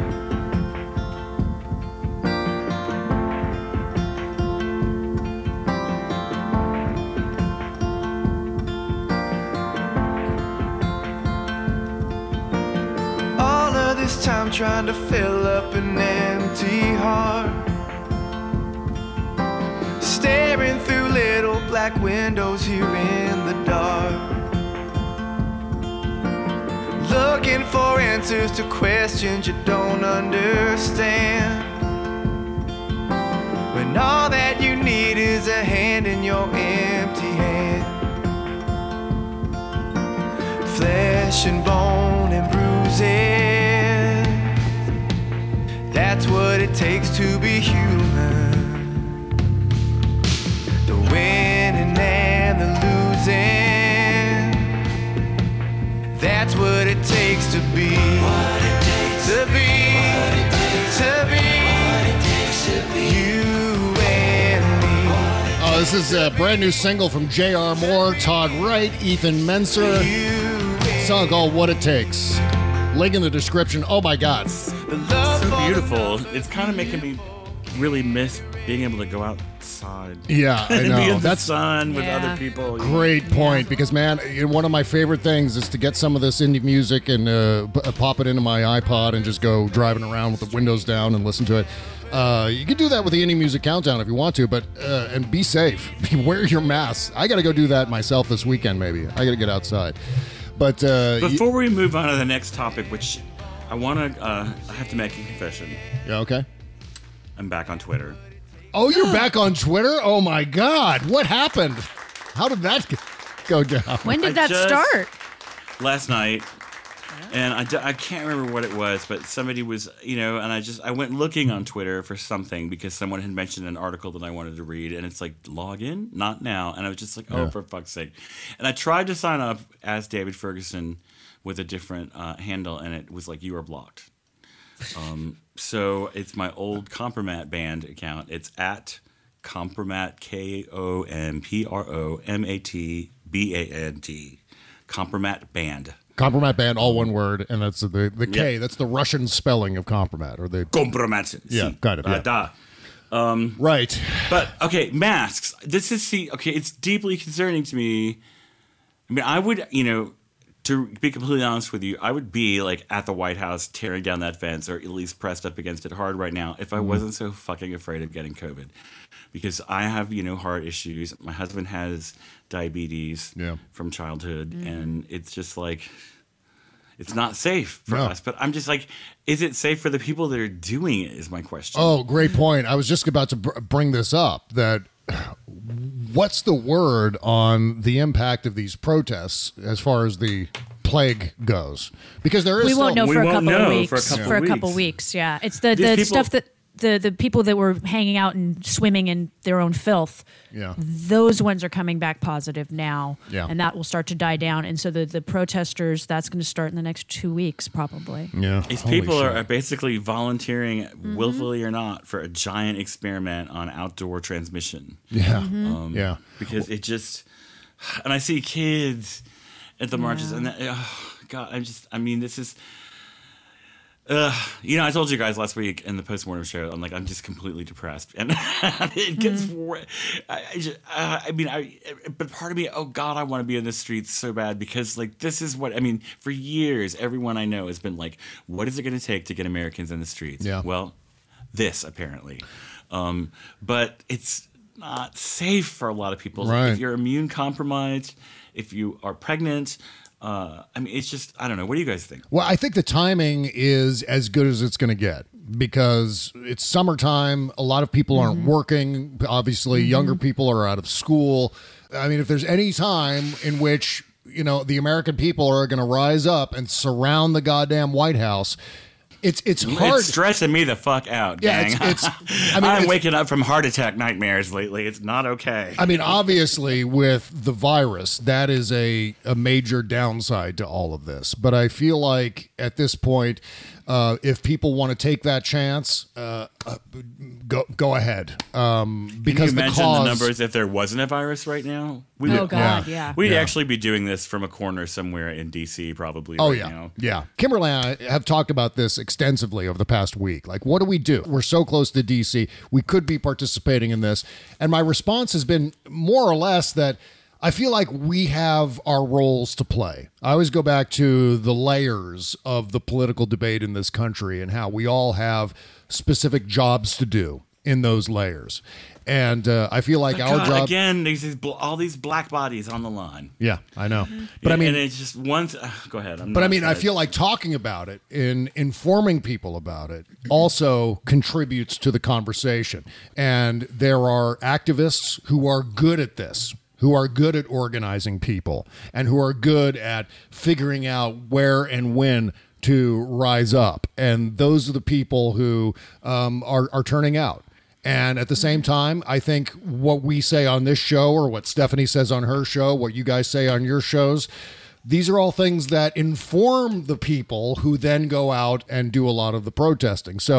All of this time trying to fill up an empty heart, staring through little black windows here in the dark, looking for answers to questions you don't understand, when all that you need is a hand in your empty hand. Flesh and bone and bruises, that's what it takes to be human. The winning and the losing, that's what it takes to be. What it takes to be, what it takes to be, what it takes to be you and me. Oh, this is a brand new single from J R. Moore, Todd Wright, Ethan Menser. Song called What It Takes. Link in the description. Oh my God. It's so beautiful. It's kind of making me really miss being able to go outside. Yeah, I know. Be in the That's sun with Yeah. other people. Great point, because man, you know, one of my favorite things is to get some of this indie music and uh, p- pop it into my iPod and just go driving around with the windows down and listen to it. Uh, you can do that with the Indie Music Countdown if you want to, but uh, and be safe. Wear your masks. I got to go do that myself this weekend. Maybe I got to get outside. But uh, Before we move on to the next topic, which I want to, uh, I have to make a confession. Yeah. Okay. I'm back on Twitter. Oh, you're back on Twitter? Oh my God! What happened? How did that go down? When did I that just- start? Last night, and I, d- I can't remember what it was, but somebody was, you know, and I just, I went looking on Twitter for something because someone had mentioned an article that I wanted to read, and it's like, log in? Not now. And I was just like, oh, Yeah. for fuck's sake. And I tried to sign up as David Ferguson with a different uh, handle, and it was like, you are blocked. Um, so it's my old Compromat Band account. It's at Compromat, K O M P R O M A T B A N T. Compromat Band. Compromat Band, all one word, and that's the the K. Yep. That's the Russian spelling of compromat, or the Compromat. Yeah, Si. kind of. Yeah. Uh, da. Um, right. But okay, masks. This is see. Okay, it's deeply concerning to me. I mean, I would, you know, to be completely honest with you, I would be like at the White House tearing down that fence, or at least pressed up against it hard right now, if I Mhm. wasn't so fucking afraid of getting COVID. Because I have, you know, heart issues. My husband has diabetes Yeah. from childhood, and it's just like, it's not safe for No. us. But I'm just like, is it safe for the people that are doing it? Is my question. Oh, great point. I was just about to br- bring this up. That what's the word on the impact of these protests as far as the plague goes? Because there is We won't still- know We for a won't couple of know weeks. for a couple for a weeks. couple weeks, yeah. It's the, These the people- stuff that the, the people that were hanging out and swimming in their own filth. Yeah. Those ones are coming back positive now. Yeah. And that will start to die down. And so the, the protesters, that's going to start in the next two weeks probably. Yeah. These Holy people shit. are, are basically volunteering, willfully or not, for a giant experiment on outdoor transmission. Yeah. Um, Yeah. Because it just, and I see kids at the marches, and that, oh, God, I'm just, I mean, this is, uh, you know, I told you guys last week in the postmortem show, I'm like, I'm just completely depressed, and it gets, wor- I, I, just, uh, I mean, I, but part of me, oh God, I want to be in the streets so bad, because like, this is what, I mean, for years, everyone I know has been like, what is it going to take to get Americans in the streets? Yeah. Well, this apparently, um, but it's not safe for a lot of people. Right. If you're immune compromised, if you are pregnant, uh, I mean, it's just, I don't know. What do you guys think? Well, I think the timing is as good as it's going to get because it's summertime. A lot of people aren't working. Obviously, younger people are out of school. I mean, if there's any time in which, you know, the American people are going to rise up and surround the goddamn White House, it's it's hard. It's stressing me the fuck out, Yeah, gang. it's- it's- I mean, I'm it's- waking up from heart attack nightmares lately. It's not okay. I mean, obviously, with the virus, that is a, a major downside to all of this. But I feel like at this point, uh, if people want to take that chance, uh, uh, go go ahead. Um, because Can you the imagine cause, the numbers if there wasn't a virus right now? We Oh, God, yeah. We'd Yeah. actually be doing this from a corner somewhere in D C probably Oh right yeah, now. yeah. Kimberly and I have talked about this extensively over the past week. Like, what do we do? We're so close to D C. We could be participating in this, and my response has been more or less that I feel like we have our roles to play. I always go back to the layers of the political debate in this country and how we all have specific jobs to do in those layers. And uh, I feel like But our God, job again, there's these, bl- all these black bodies on the line. Yeah, I know. Yeah, But I mean, and it's just once. Uh, go ahead. I'm But not I mean, I sad. feel like talking about it and informing people about it also contributes to the conversation. And there are activists who are good at this, who are good at organizing people, and who are good at figuring out where and when to rise up. And those are the people who um, are, are turning out. And at the same time, I think what we say on this show, or what Stephanie says on her show, what you guys say on your shows, these are all things that inform the people who then go out and do a lot of the protesting. So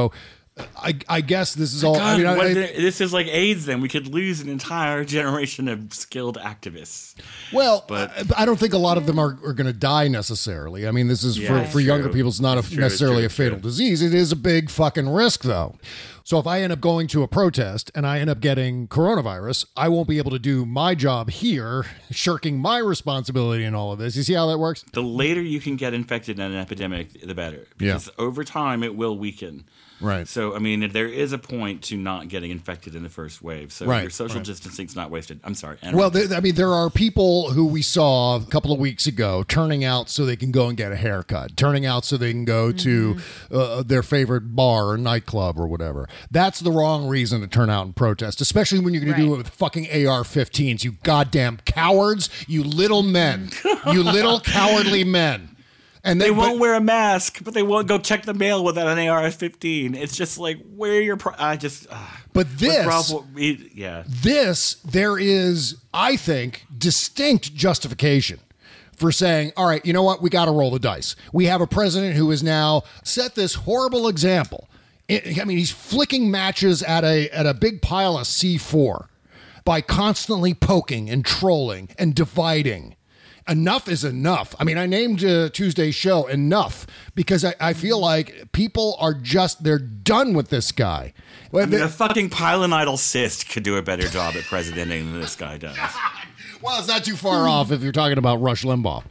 I, I guess this is all. God, I mean, I, what I, the- this is like AIDS. Then we could lose an entire generation of skilled activists. well, But- I, I don't think a lot of them are, are going to die necessarily. I mean, this is Yeah, for, for younger true. people. It's not a, True, necessarily true, a fatal true. disease. It is a big fucking risk, though. So if I end up going to a protest and I end up getting coronavirus, I won't be able to do my job here, shirking my responsibility in all of this. You see how that works? The later you can get infected in an epidemic, the better. Yeah. Because over time, it will weaken. Right. So, I mean, there is a point to not getting infected in the first wave. So Right, your social right. distancing's not wasted. I'm sorry. Well, there, I mean, there are people who we saw a couple of weeks ago turning out so they can go and get a haircut, turning out so they can go to uh, their favorite bar or nightclub or whatever. That's the wrong reason to turn out and protest, especially when you're going to do it with fucking A R fifteens, you goddamn cowards, you little men, you little cowardly men. And they then, won't but- wear a mask, but they won't go check the mail without an A R fifteen. It's just like, where are your... Pro- I just... Uh, But with this- Ralph, it- yeah. This, there is, I think, distinct justification for saying, all right, you know what? We got to roll the dice. We have a president who has now set this horrible example. I I mean, he's flicking matches at a at a big pile of C four by constantly poking and trolling and dividing. Enough is enough. I mean, I named uh, Tuesday's show Enough because I, I feel like people are just, they're done with this guy. I mean, a fucking pilonidal cyst could do a better job at presidenting than this guy does. Well, it's not too far off if you're talking about Rush Limbaugh,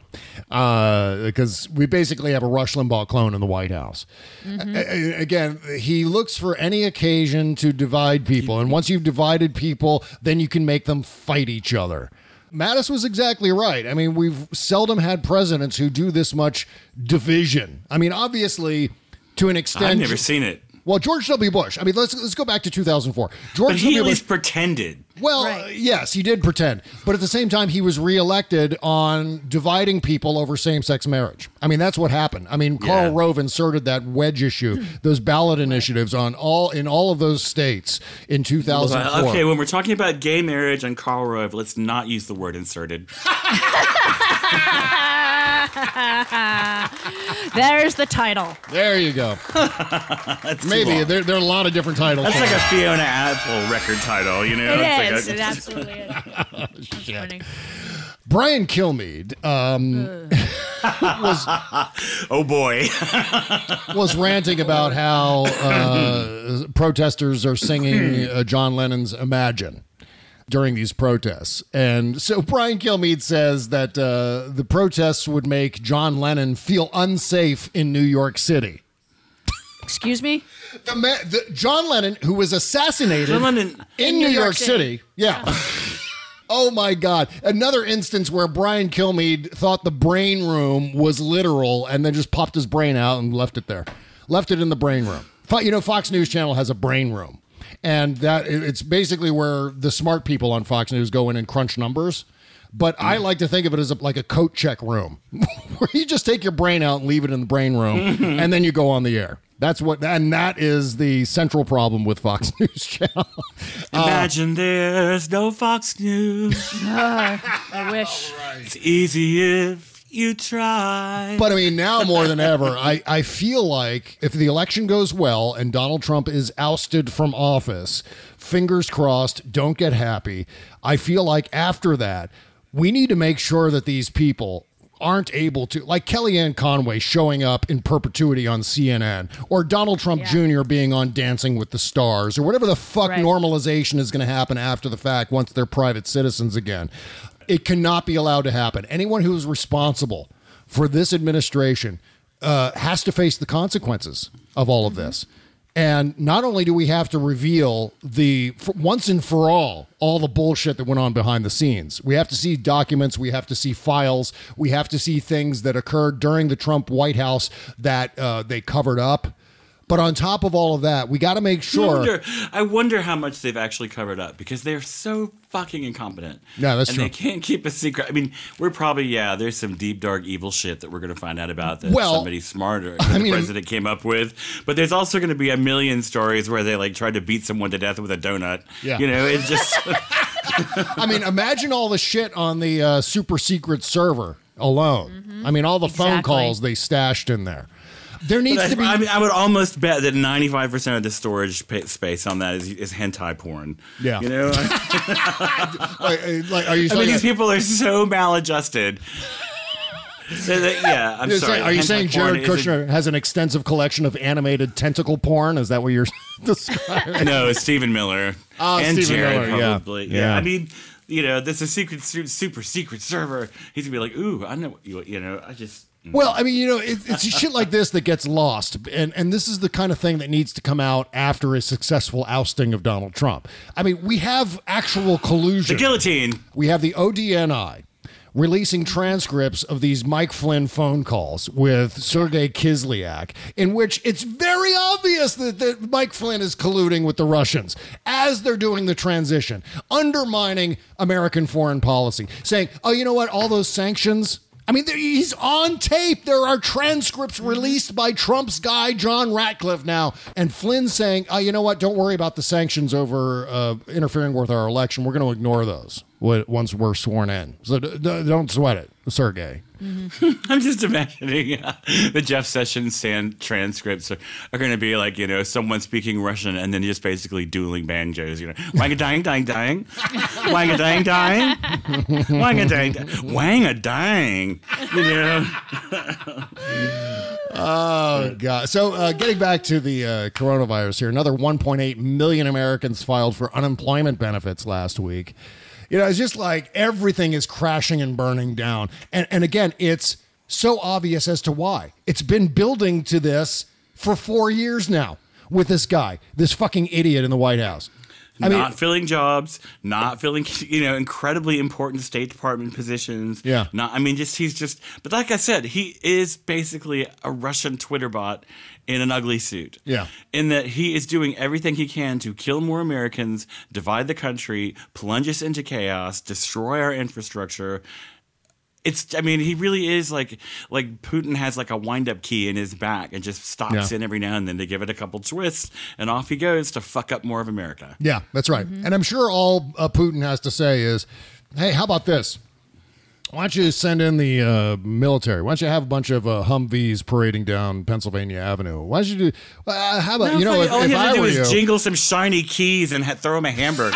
because we basically have a Rush Limbaugh clone in the White House. Mm-hmm. A- a- again, he looks for any occasion to divide people, and once you've divided people, then you can make them fight each other. Mattis was exactly right. I mean, we've seldom had presidents who do this much division. I mean, obviously, to an extent, I've never seen it. Well, George W. Bush. I mean, let's let's go back to two thousand four. George But he W. at Bush least pretended. Well, uh, yes, he did pretend. But at the same time, he was reelected on dividing people over same-sex marriage. I mean, that's what happened. I mean, Karl Yeah. Rove inserted that wedge issue, those ballot initiatives on all in all of those states in two thousand four. Okay, when we're talking about gay marriage and Karl Rove, let's not use the word inserted. There's the title. There you go. Maybe there, there are a lot of different titles. That's like a Fiona Apple record title, you know? It It's is. like It a- absolutely is. That's funny. Brian Kilmeade um, was oh boy was ranting about how uh, protesters are singing uh, John Lennon's Imagine during these protests. And so Brian Kilmeade says that uh, the protests would make John Lennon feel unsafe in New York City. Excuse me? The, ma- the John Lennon, who was assassinated John Lennon- in, New, York, City. Yeah. Oh my God. Another instance where Brian Kilmeade thought the brain room was literal and then just popped his brain out and left it there. Left it in the brain room. Fo- You know, Fox News Channel has a brain room. And that it's basically where the smart people on Fox News go in and crunch numbers. But I like to think of it as a, like a coat check room where you just take your brain out and leave it in the brain room and then you go on the air. That's what, and that is the central problem with Fox News Channel. Imagine there's no Fox News. I wish. It's easy if you try. But I mean, now more than ever, I, I feel like if the election goes well and Donald Trump is ousted from office, fingers crossed, don't get happy. I feel like after that, we need to make sure that these people aren't able to, like Kellyanne Conway showing up in perpetuity on C N N, or Donald Trump Yeah. Junior being on Dancing with the Stars, or whatever the fuck Right. normalization is going to happen after the fact once they're private citizens again. It cannot be allowed to happen. Anyone who is responsible for this administration uh, has to face the consequences of all of this. And not only do we have to reveal the, for once and for all, all the bullshit that went on behind the scenes. We have to see documents. We have to see files. We have to see things that occurred during the Trump White House that uh, they covered up. But on top of all of that, we got to make I sure. wonder, I wonder how much they've actually covered up because they're so fucking incompetent. Yeah, that's and true. they can't keep a secret. I mean, we're probably, yeah, there's some deep, dark, evil shit that we're going to find out about that Well, somebody smarter than I the mean- president came up with. But there's also going to be a million stories where they like tried to beat someone to death with a donut. Yeah. You know, it's just. I mean, imagine all the shit on the uh, super secret server alone. I mean, all the phone Exactly. calls they stashed in there. There needs I, to be. I mean, I would almost bet that ninety-five percent of the storage pa- space on that is, is hentai porn. Yeah. You know? like, like, are you I mean, these people are so maladjusted. So that, yeah, I'm You're sorry. saying- are you hentai saying porn Jared is a- Kushner has an extensive collection of animated tentacle porn? Is that what you're describing? No, it's Stephen Miller. Oh, and Stephen Jared, Miller, yeah. probably. Yeah. Yeah. I mean, you know, this is a secret, su- super secret server. He's going to be like, ooh, I know what you, you know, I just. Well, I mean, you know, it, it's shit like this that gets lost, and and this is the kind of thing that needs to come out after a successful ousting of Donald Trump. I mean, we have actual collusion. The guillotine. We have the O D N I releasing transcripts of these Mike Flynn phone calls with Sergei Kislyak, in which it's very obvious that, that Mike Flynn is colluding with the Russians as they're doing the transition, undermining American foreign policy, saying, oh, you know what, all those sanctions, I mean, he's on tape. There are transcripts released by Trump's guy, John Ratcliffe, now. And Flynn saying, oh, you know what? Don't worry about the sanctions over uh, interfering with our election. We're going to ignore those once we're sworn in. So d- d- don't sweat it, Sergey. Mm-hmm. I'm just imagining uh, the Jeff Sessions stand transcripts are, are going to be like, you know, someone speaking Russian and then just basically dueling banjos, you know, wang a dying, dying, dying, wang a dying, dying, wang a dying, wang a dying, you know. Oh, God. So uh, getting back to the uh, coronavirus here, another one point eight million Americans filed for unemployment benefits last week. You know, it's just like everything is crashing and burning down. And, and again, it's so obvious as to why. It's been building to this for four years now with this guy, this fucking idiot in the White House. I not mean, filling jobs, not filling, you know, incredibly important State Department positions. Yeah. Not, I mean, just, he's just, but like I said, he is basically a Russian Twitter bot in an ugly suit. Yeah. In that he is doing everything he can to kill more Americans, divide the country, plunge us into chaos, destroy our infrastructure. It's, I mean, he really is like, like Putin has like a wind-up key in his back and just stops Yeah. in every now and then to give it a couple twists, and off he goes to fuck up more of America. Yeah, that's right. And I'm sure all uh, Putin has to say is, hey, how about this? Why don't you send in the uh, military? Why don't you have a bunch of uh, Humvees parading down Pennsylvania Avenue? Why don't you do, uh, how about, No, you know, like, if, all if you have I to do were is you, jingle some shiny keys and ha- throw him a hamburger.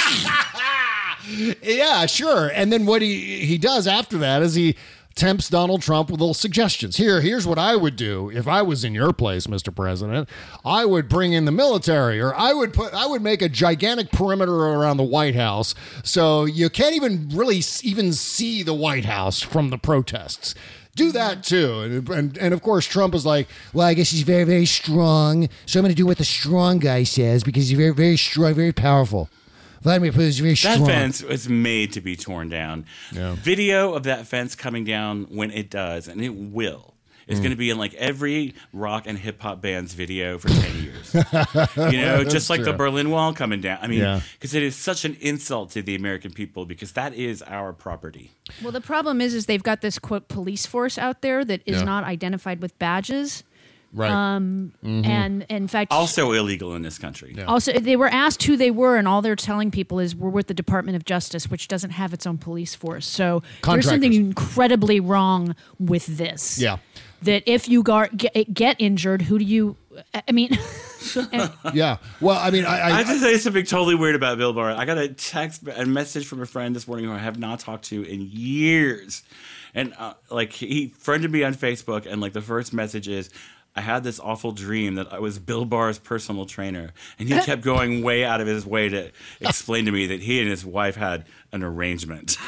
yeah, sure. And then what he, he does after that is he tempts Donald Trump with little suggestions. Here, here's what I would do if I was in your place, Mister President. I would bring in the military, or I would put, I would make a gigantic perimeter around the White House so you can't even really s- even see the White House from the protests. Do that too. And, and, and of course, Trump is like, Well, I guess he's very, very strong. So I'm going to do what the strong guy says because he's very, very strong, very powerful. Vladimir Putin is very That strong. fence was made to be torn down. Yeah. Video of that fence coming down when it does, and it will. It's Mm. going to be in like every rock and hip hop band's video for ten years. You know, That's just like the true. Berlin Wall coming down. I mean, Yeah. because it is such an insult to the American people because that is our property. Well, the problem is, is they've got this quote police force out there that is Yeah. not identified with badges. Right. Um, Mhm. And in fact, Also illegal in this country. also they were asked who they were, and all they're telling people is we're with the Department of Justice, which doesn't have its own police force. So there's something incredibly wrong with this. Yeah. That if you gar- get, get injured, who do you? I mean, yeah. Well, I mean, I, I, I have to say something totally weird about Bill Barr. I got a text, a message from a friend this morning who I have not talked to in years, and uh, like he friended me on Facebook, and like the first message is, I had this awful dream that I was Bill Barr's personal trainer, and he kept going way out of his way to explain to me that he and his wife had an arrangement.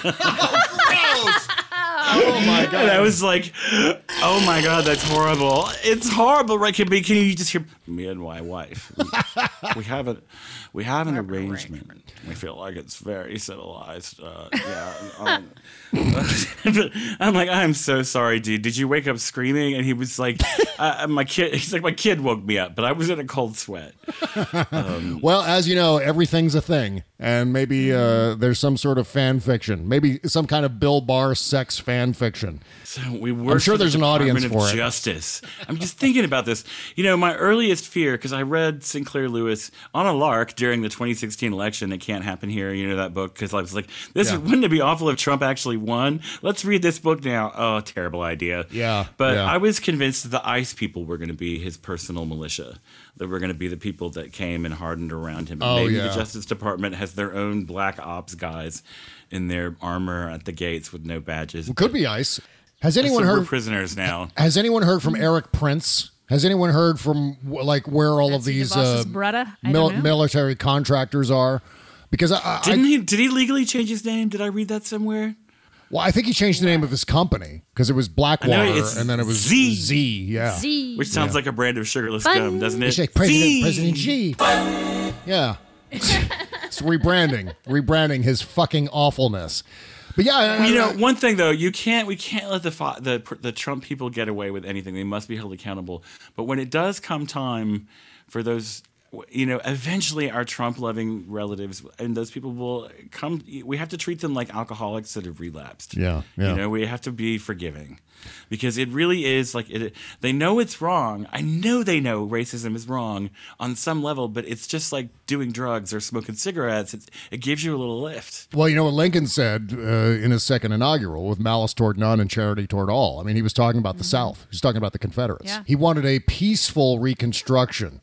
Oh my God. And I was like, oh my God, that's horrible. It's horrible, right? Can, can you just hear me and my wife? We, we have a, we have an arrangement. We feel like it's very civilized. Uh, yeah. Um, I'm like, I'm so sorry, dude. Did you wake up screaming? And he was like, uh, my kid. He's like, my kid woke me up, but I was in a cold sweat. Um, well, as you know, everything's a thing. And maybe uh, there's some sort of fan fiction. Maybe some kind of Bill Barr sex fan fiction. So we work I'm sure for the there's an audience Department for of it. Justice. I'm just thinking about this. You know, my earliest fear, because I read Sinclair Lewis Lewis on a lark during the twenty sixteen election. It Can't Happen Here. You know that book? Because I was like, this Yeah. wouldn't it be awful if Trump actually won? Let's read this book now. Oh, terrible idea. Yeah. But yeah. I was convinced that the ICE people were going to be his personal militia. That were going to be the people that came and hardened around him. And Oh, maybe yeah. the Justice Department has their own black ops guys in their armor at the gates with no badges. Could be ICE. Has So anyone we're heard? prisoners now. Has anyone heard from Eric Prince? Has anyone heard from wh- like where all of Betsy these DeVos's uh, brother? I mil- don't know. military contractors are? Because I, I, Didn't he? Did he legally change his name? Did I read that somewhere? well, I think he changed the name of his company because it was Blackwater, I know it's and then it was Z. Z. Yeah, Z. Which sounds Yeah. like a brand of sugarless Fun. gum, doesn't it? It's like President Z. President G. Yeah, it's rebranding, rebranding his fucking awfulness. But yeah, I- You know, I- one thing though, you can't. We can't let the fi- the the Trump people get away with anything. They must be held accountable. But when it does come time for those, you know, eventually our Trump-loving relatives and those people will come. We have to treat them like alcoholics that have relapsed. Yeah, yeah. You know, we have to be forgiving. Because it really is like it. They know it's wrong. I know they know racism is wrong on some level, but it's just like doing drugs or smoking cigarettes. It, it gives you a little lift. Well, you know what Lincoln said uh, in his second inaugural with malice toward none and charity toward all. I mean, he was talking about the South. He was talking about the Confederates. Yeah. He wanted a peaceful Reconstruction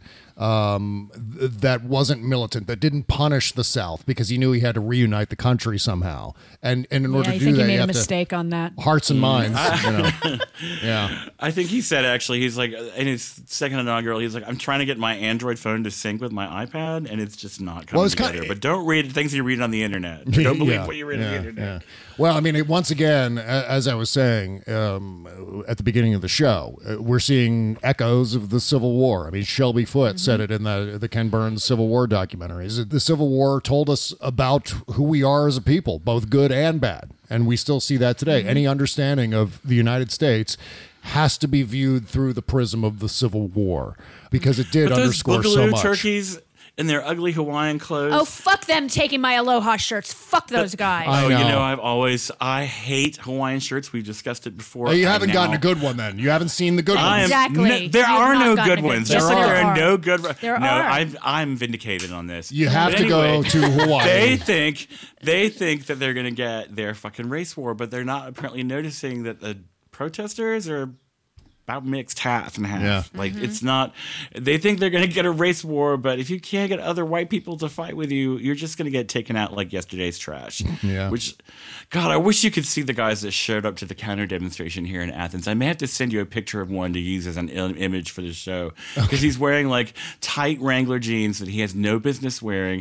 um, th- that wasn't militant, that didn't punish the South because he knew he had to reunite the country somehow. And, and in order Yeah, to I do think that, he made you a have to mistake on that. hearts and minds. you know. Yeah. I think he said actually, he's like in his second inaugural, he's like, I'm trying to get my Android phone to sync with my iPad, and it's just not coming Well, it's together. kinda- but don't read things you read on the internet. Don't believe Yeah, what you read yeah, on the internet. yeah. Well, I mean, it, once again, a- as I was saying um, at the beginning of the show, uh, we're seeing echoes of the Civil War. I mean, Shelby Foote said it in the the Ken Burns Civil War documentaries. The Civil War told us about who we are as a people, both good and bad, and we still see that today. Any understanding of the United States has to be viewed through the prism of the Civil War because it did But those underscore so boogaloo much. turkeys in their ugly Hawaiian clothes. Oh, fuck them taking my Aloha shirts. Fuck those guys. I Oh, know. you know, I've always I hate Hawaiian shirts. We've discussed it before. Oh, you I haven't now- gotten a good one then. You haven't seen the good I ones. am, Exactly. no- there You have are not no gotten good a good- ones. There Just like there are. are no good. There no, are. I'm I'm vindicated on this. You have But to go anyway, to Hawaii. They think they think that they're going to get their fucking race war, but they're not apparently noticing that the protesters are about mixed half and half. Yeah. Like it's not. They think they're going to get a race war, but if you can't get other white people to fight with you, you're just going to get taken out like yesterday's trash. Yeah. Which, God, I wish you could see the guys that showed up to the counter demonstration here in Athens. I may have to send you a picture of one to use as an im- image for the show because he's wearing like tight Wrangler jeans that he has no business wearing,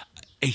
a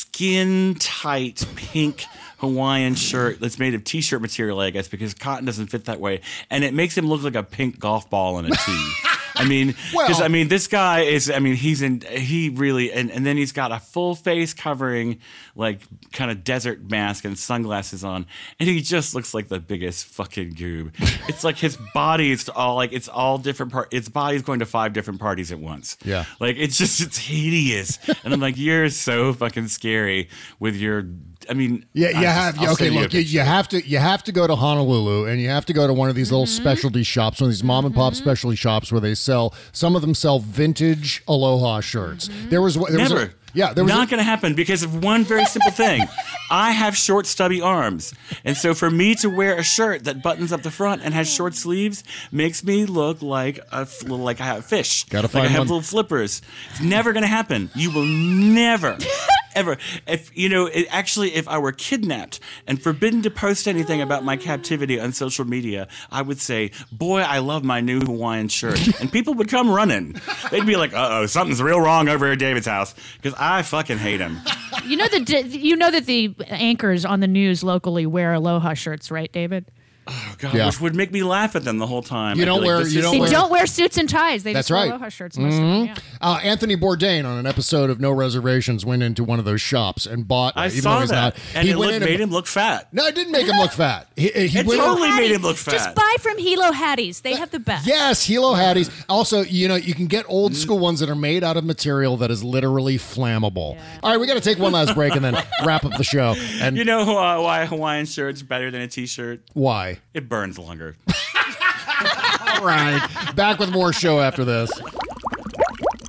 skin tight pink Hawaiian shirt that's made of t-shirt material, I guess, because cotton doesn't fit that way, and it makes him look like a pink golf ball in a tee. I mean, because Well- I mean, this guy is. I mean, he's in. He really, and, and then he's got a full face covering, like kind of desert mask and sunglasses on, and he just looks like the biggest fucking goob. It's like his body is all like it's all different part. Its body's going to five different parties at once. Yeah. like it's just it's hideous, and I'm like, you're so fucking scary with your. I mean, Yeah, I you just- have. I'll Okay, send you a look, you, picture. you have to. You have to go to Honolulu, and you have to go to one of these little specialty shops, one of these mom and pop specialty shops where they sell. Some of them sell vintage Aloha shirts. There was there was Never. a, yeah, there was not a, going to happen because of one very simple thing. I have short, stubby arms, and so for me to wear a shirt that buttons up the front and has short sleeves makes me look like a f- like I have fish. Gotta like find I have one. little flippers. It's never going to happen. You will never. Ever, if you know, it, actually, if I were kidnapped and forbidden to post anything about my captivity on social media, I would say, "Boy, I love my new Hawaiian shirt," and people would come running. They'd be like, "Uh oh, something's real wrong over at David's house," because I fucking hate him. You know that you know that the anchors on the news locally wear Aloha shirts, right, David? Oh God, Yeah. which would make me laugh at them the whole time. You I'd don't be like, wear- this you is- don't They wear- don't wear suits and ties. They That's just wear right. Aloha shirts. Most of them, yeah. Uh, Anthony Bourdain on an episode of No Reservations went into one of those shops and bought. I even saw though he's that, not, and he it went looked, in made and, him look fat. No, it didn't make him look fat. He, he It went in- totally made him Hatties. look fat. Just buy from Hilo Hatties. They have the best. Yes, Hilo Hatties. Also, you know, you can get old school ones that are made out of material that is literally flammable. All right, we got to take one last break and then wrap up the show. And You know uh, why a Hawaiian shirt's better than a t-shirt? why? It burns longer. All right, back with more show after this.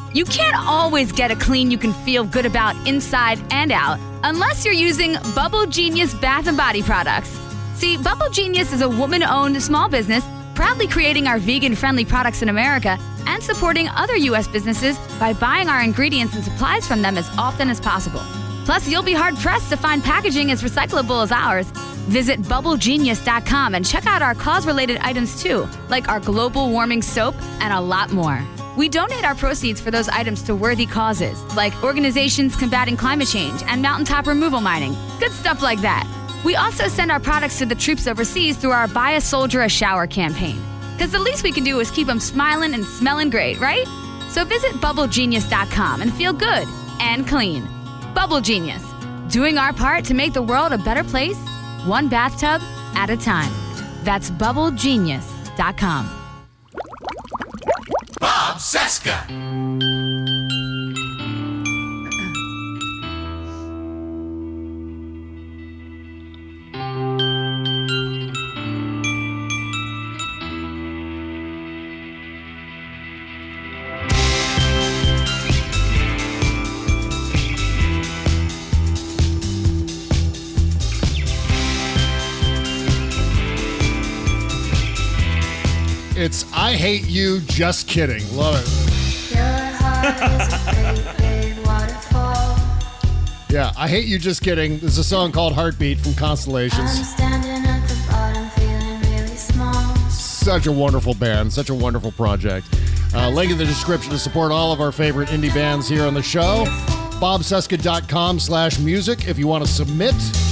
You can't always get a clean you can feel good about inside and out unless you're using Bubble Genius Bath and Body products. See, Bubble Genius is a woman-owned small business proudly creating our vegan-friendly products in America and supporting other U S businesses by buying our ingredients and supplies from them as often as possible. Plus, you'll be hard-pressed to find packaging as recyclable as ours. Visit bubble genius dot com and check out our cause-related items too, like our global warming soap and a lot more. We donate our proceeds for those items to worthy causes, like organizations combating climate change and mountaintop removal mining. Good stuff like that. We also send our products to the troops overseas through our Buy a Soldier a Shower campaign. Because the least we can do is keep them smiling and smelling great, right? So visit bubble genius dot com and feel good and clean. Bubble Genius, doing our part to make the world a better place, one bathtub at a time. That's bubble genius dot com. Bob Cesca. It's I Hate You, Just Kidding. Love it. Yeah, I Hate You, Just Kidding. There's a song called Heartbeat from Constellations. Such a wonderful band, such a wonderful project. Uh, link in the description to support all of our favorite indie bands here on the show. bob cesca dot com slash music if you want to submit.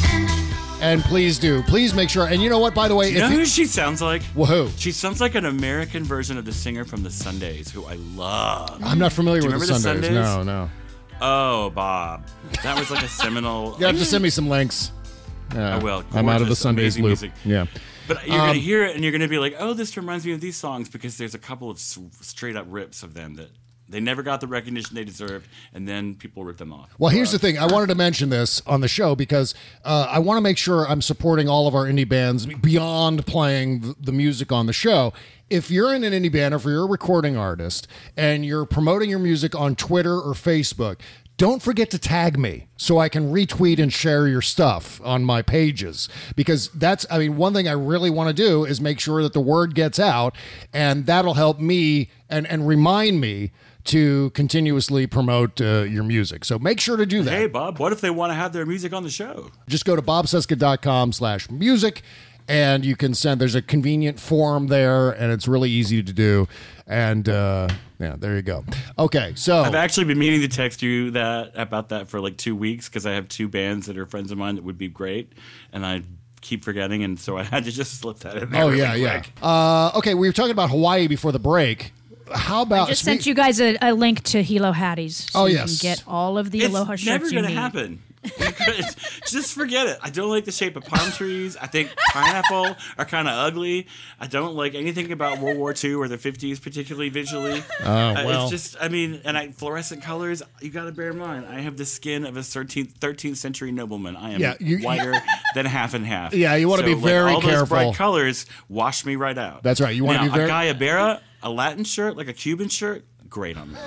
And please do. Please make sure. And you know what, by the way? You if know you, who she sounds like? Whoa. She sounds like an American version of the singer from the Sundays, who I love. I'm not familiar Do you with the remember Sundays. the No, Sundays. no. Oh, Bob. That was like a seminal... You have to send me some links. Yeah, I will. I'm out of the Gorgeous, Sundays amazing loop. music. Yeah. But you're Um, going to hear it, and you're going to be like, oh, this reminds me of these songs, because there's a couple of s- straight-up rips of them that they never got the recognition they deserved, and then people rip them off. Well, here's the thing. I wanted to mention this on the show because uh, I want to make sure I'm supporting all of our indie bands beyond playing the, the music on the show. If you're in an indie band or if you're a recording artist and you're promoting your music on Twitter or Facebook, don't forget to tag me so I can retweet and share your stuff on my pages. Because that's, I mean, one thing I really want to do is make sure that the word gets out, and that'll help me and, and remind me to continuously promote uh, your music. So make sure to do that. Hey, Bob, what if they want to have their music on the show? Just go to bob cesca dot com slash music, and you can send, there's a convenient form there, and it's really easy to do. And uh, yeah, there you go. Okay, so I've actually been meaning to text you that about that for like two weeks because I have two bands that are friends of mine that would be great, and I keep forgetting, and so I had to just slip that in there. Oh, really yeah, yeah. quick. Uh, okay, we were talking about Hawaii before the break. How about... I just sent you guys a, a link to Hilo Hatties. So Oh, you yes. can get all of the It's Aloha shirts never you gonna need. happen. Just forget it. I don't like the shape of palm trees. I think pineapple are kind of ugly. I don't like anything about World War Two or the fifties, particularly visually. Oh, Uh, well. it's just, I mean, and I, fluorescent colors, you got to bear in mind, I have the skin of a thirteenth, thirteenth century nobleman. I am Yeah, you- whiter than half and half. Yeah, you wanna So, be like, very all those careful. bright colors wash me right out. That's right, you wanna Now, be very- a Guyabera, a Latin shirt, like a Cuban shirt, great on me.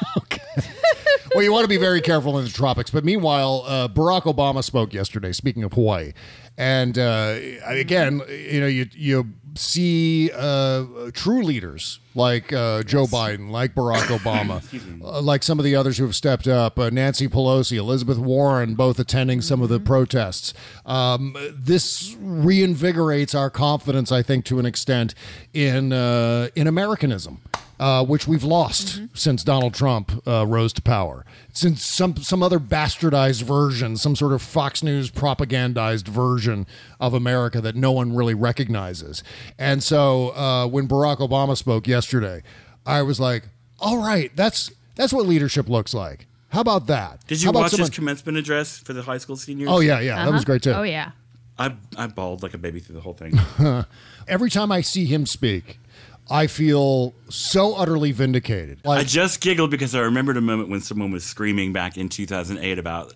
Well, you want to be very careful in the tropics. But meanwhile, uh, Barack Obama spoke yesterday, speaking of Hawaii. And uh, again, you know, you you see uh, true leaders like uh, Joe Biden, like Barack Obama, uh, like some of the others who have stepped up, uh, Nancy Pelosi, Elizabeth Warren, both attending some of the protests. Um, this reinvigorates our confidence, I think, to an extent in uh, in Americanism. Uh, which we've lost mm-hmm. since Donald Trump uh, rose to power. Since some some other bastardized version, some sort of Fox News propagandized version of America that no one really recognizes. And so uh, when Barack Obama spoke yesterday, I was like, all right, that's that's what leadership looks like. How about that? Did How you about watch someone- his commencement address for the high school seniors? Oh, yeah, yeah. That was great, too. Oh, yeah. I, I bawled like a baby through the whole thing. Every time I see him speak, I feel so utterly vindicated. Like, I just giggled because I remembered a moment when someone was screaming back in two thousand eight about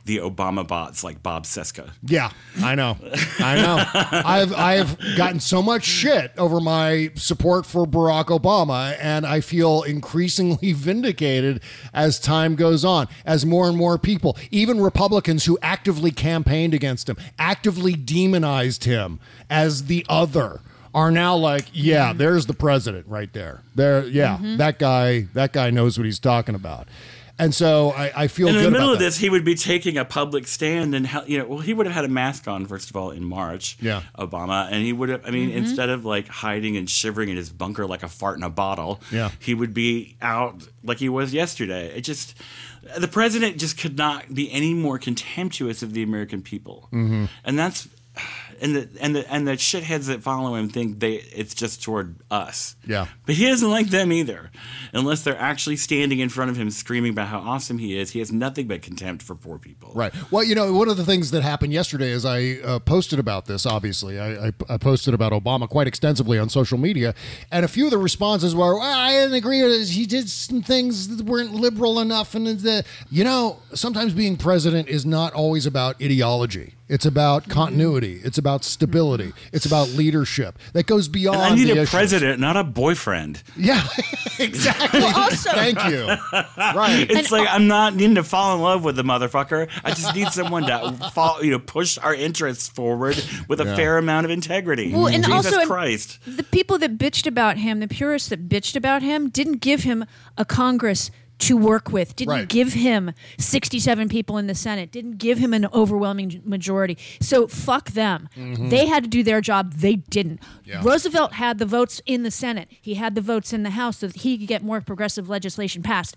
the Obama bots like Bob Cesca. Yeah, I know. I know. I've I've gotten so much shit over my support for Barack Obama, and I feel increasingly vindicated as time goes on, as more and more people, even Republicans who actively campaigned against him, actively demonized him as the other, are now like, yeah, Mm-hmm. there's the president right there. There, yeah, Mm-hmm. that guy, that guy knows what he's talking about. And so I, I feel in good the middle about of that. this, he would be taking a public stand, and how, you know, well, he would have had a mask on first of all in March. Yeah, Obama, and he would have. I mean, Mm-hmm. instead of like hiding and shivering in his bunker like a fart in a bottle, Yeah. he would be out like he was yesterday. It just, the president just could not be any more contemptuous of the American people, Mm-hmm. and that's. And the and the and the shitheads that follow him think they it's just toward us. Yeah. But he doesn't like them either, unless they're actually standing in front of him screaming about how awesome he is. He has nothing but contempt for poor people. Right. Well, you know, one of the things that happened yesterday is I uh, posted about this, obviously. I, I, I posted about Obama quite extensively on social media, and a few of the responses were, well, I didn't agree with it. He did some things that weren't liberal enough. And the, you know, sometimes being president is not always about ideology. It's about continuity. It's about stability. It's about leadership. That goes beyond And I need the a issues. president, not a boyfriend. Yeah, exactly. Well, also- Thank you. Right. It's like I'm not needing to fall in love with the motherfucker. I just need someone to fall, you know, push our interests forward with a Yeah. fair amount of integrity. Well, and Jesus also, and Christ. the people that bitched about him, the purists that bitched about him, didn't give him a Congress to work with, didn't Right. give him sixty-seven people in the Senate, didn't give him an overwhelming majority. So fuck them. Mhm. They had to do their job. They didn't. Yeah. Roosevelt had the votes in the Senate. He had the votes in the House so that he could get more progressive legislation passed.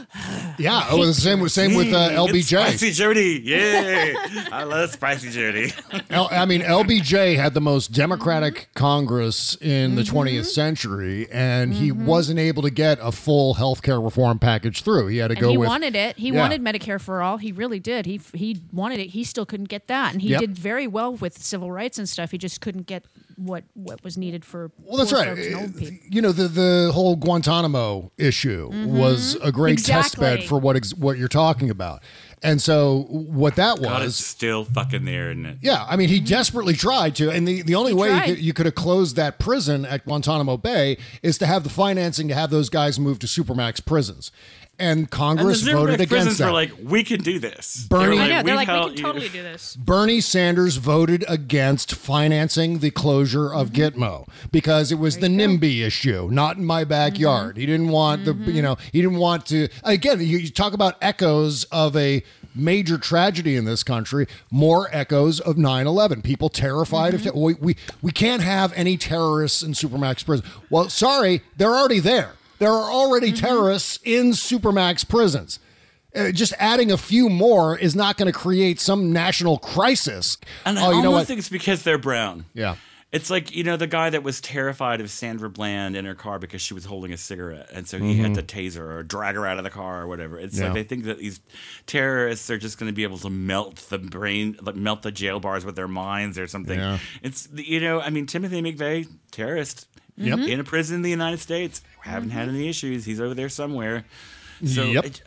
Yeah, it was the same, same with uh, L B J. It's Spicy Jody. Yay. I love Spicy Jody. L- I mean, L B J had the most democratic Congress in the Mm-hmm. twentieth century, and he wasn't able to get a full health care reform package through. He had to And go he with. wanted it. He Yeah. wanted Medicare for all. He really did. He he wanted it. He still couldn't get that, and he Yep. did very well with civil rights and stuff. He just couldn't get what what was needed for Well, that's poor right. folks and old people. You know, the the whole Guantanamo issue was a great test bed Exactly. for what ex- what you're talking about. And so what that was. God, it's still fucking there, isn't it? Yeah, I mean, he desperately tried to, and the, the only He way you tried. could, you could have closed that prison at Guantanamo Bay is to have the financing to have those guys move to Supermax prisons. And Congress and the voted Zurich against prisons that. were like, we can do this. Bernie- They were I know. They're like, we held- can totally do this. Bernie Sanders voted against financing the closure of Gitmo because it was the NIMBY issue, not in my backyard. He didn't want the, you know, he didn't want to, again, you, you talk about echoes of a major tragedy in this country, more echoes of nine eleven. People terrified of, te- we, we, we can't have any terrorists in Supermax prison. Well, sorry, they're already there. There are already terrorists in Supermax prisons. Uh, just adding a few more is not going to create some national crisis. And I oh, you know almost what? think it's because they're brown. Yeah. It's like, you know, the guy that was terrified of Sandra Bland in her car because she was holding a cigarette. And so he had Mhm. to tase her or drag her out of the car or whatever. It's Yeah. like they think that these terrorists are just going to be able to melt the brain, like melt the jail bars with their minds or something. Yeah. It's, you know, I mean, Timothy McVeigh, terrorist Yep. in a prison in the United States. Haven't had any issues. He's over there somewhere. So Yep. it-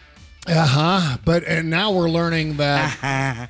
Uh huh. But and now we're learning that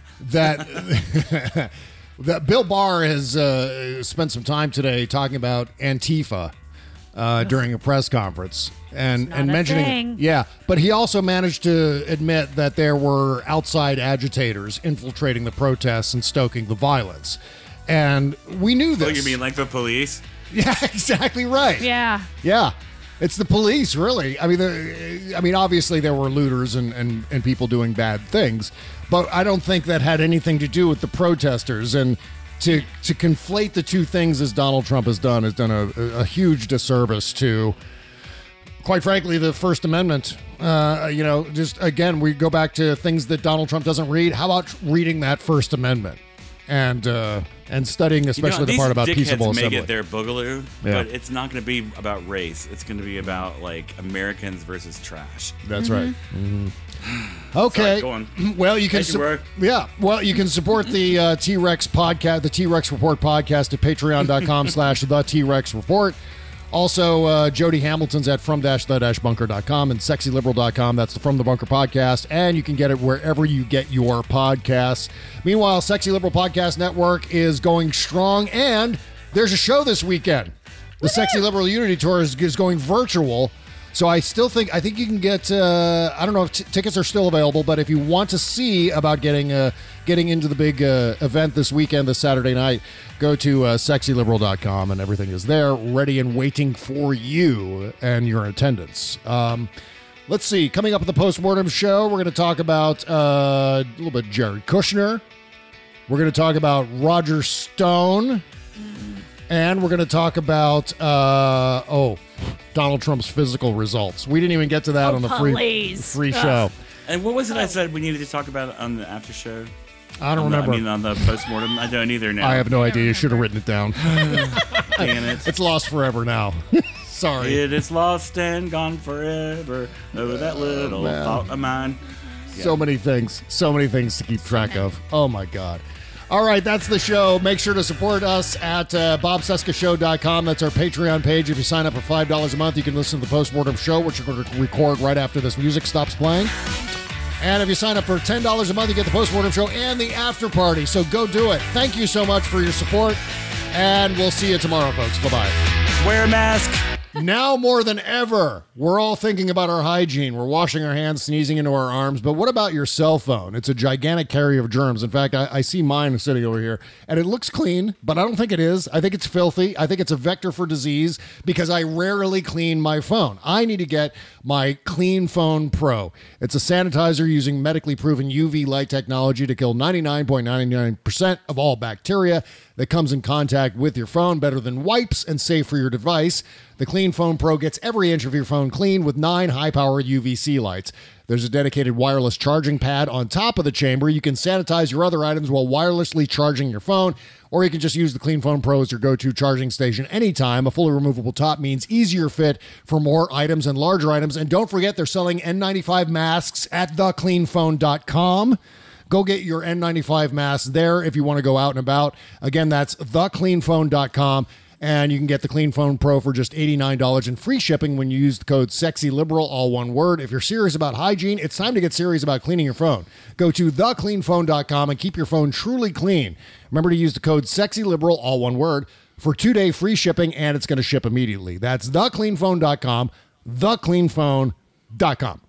that that Bill Barr has uh, spent some time today talking about Antifa uh, during a press conference and not and a mentioning thing. yeah. But he also managed to admit that there were outside agitators infiltrating the protests and stoking the violence. And we knew this. oh, you mean like the police? Yeah, exactly right. Yeah. Yeah. It's the police, really. I mean, the, I mean, obviously there were looters and, and, and people doing bad things, but I don't think that had anything to do with the protesters. And to to conflate the two things, as Donald Trump has done, has done a, a huge disservice to, quite frankly, the First Amendment. Uh, you know, just again, we go back to things that Donald Trump doesn't read. How about reading that First Amendment and uh, and studying, especially you know, the these part about dickheads peaceable make assembly? it their boogaloo, Yeah. but it's not going to be about race. It's going to be about like Americans versus trash. That's right. Mhm. Okay. Sorry, go on. Well, you can Make it su- work. yeah. Well, you can support the uh, T-Rex podcast, the T-Rex Report podcast at patreon.com slash the T-Rex Report. Also, uh, Jody Hamilton's at from dash the dash bunker dot com and sexy liberal dot com. That's the From the Bunker podcast, and you can get it wherever you get your podcasts. Meanwhile, Sexy Liberal Podcast Network is going strong, and there's a show this weekend. The Sexy Liberal Unity Tour is, is going virtual. So I still think, I think you can get, uh, I don't know if t- tickets are still available, but if you want to see about getting uh, getting into the big uh, event this weekend, this Saturday night, go to uh, sexy liberal dot com and everything is there, ready and waiting for you and your attendance. Um, let's see, coming up at the Postmortem Show, we're going to talk about uh, a little bit of Jared Kushner. We're going to talk about Roger Stone. And we're going to talk about, uh, oh, Donald Trump's physical results. We didn't even get to that oh, on the free please. free show. And what was it I said we needed to talk about on the after show? I don't on the, remember. I mean, on the postmortem? I don't either now. I have no idea. You should have written it down. Dang it. It's lost forever now. Sorry. It is lost and gone forever. Oh, that little oh, thought of mine. Yeah. So many things. So many things to keep track of. Oh, my God. All right, that's the show. Make sure to support us at uh, bob cesca show dot com. That's our Patreon page. If you sign up for five dollars a month, you can listen to the Postmortem Show, which we're going to record right after this music stops playing. And if you sign up for ten dollars a month, you get the Postmortem Show and the After Party. So go do it. Thank you so much for your support, and we'll see you tomorrow, folks. Bye-bye. Wear a mask. Now more than ever, we're all thinking about our hygiene. We're washing our hands, sneezing into our arms. But what about your cell phone? It's a gigantic carrier of germs. In fact, I, I see mine sitting over here, and it looks clean, but I don't think it is. I think it's filthy. I think it's a vector for disease because I rarely clean my phone. I need to get my Clean Phone Pro. It's a sanitizer using medically proven U V light technology to kill ninety-nine point nine nine percent of all bacteria that comes in contact with your phone, better than wipes and safe for your device. The Clean Phone Pro gets every inch of your phone clean with nine high-powered U V C lights. There's a dedicated wireless charging pad on top of the chamber. You can sanitize your other items while wirelessly charging your phone, or you can just use the Clean Phone Pro as your go-to charging station anytime. A fully removable top means easier fit for more items and larger items. And don't forget, they're selling N ninety-five masks at the clean phone dot com. Go get your N ninety-five masks there if you want to go out and about. Again, that's the clean phone dot com. And you can get the Clean Phone Pro for just eighty-nine dollars in free shipping when you use the code SEXYLIBERAL, all one word. If you're serious about hygiene, it's time to get serious about cleaning your phone. Go to the clean phone dot com and keep your phone truly clean. Remember to use the code SEXYLIBERAL, all one word, for two-day free shipping, and it's going to ship immediately. That's the clean phone dot com, the clean phone dot com.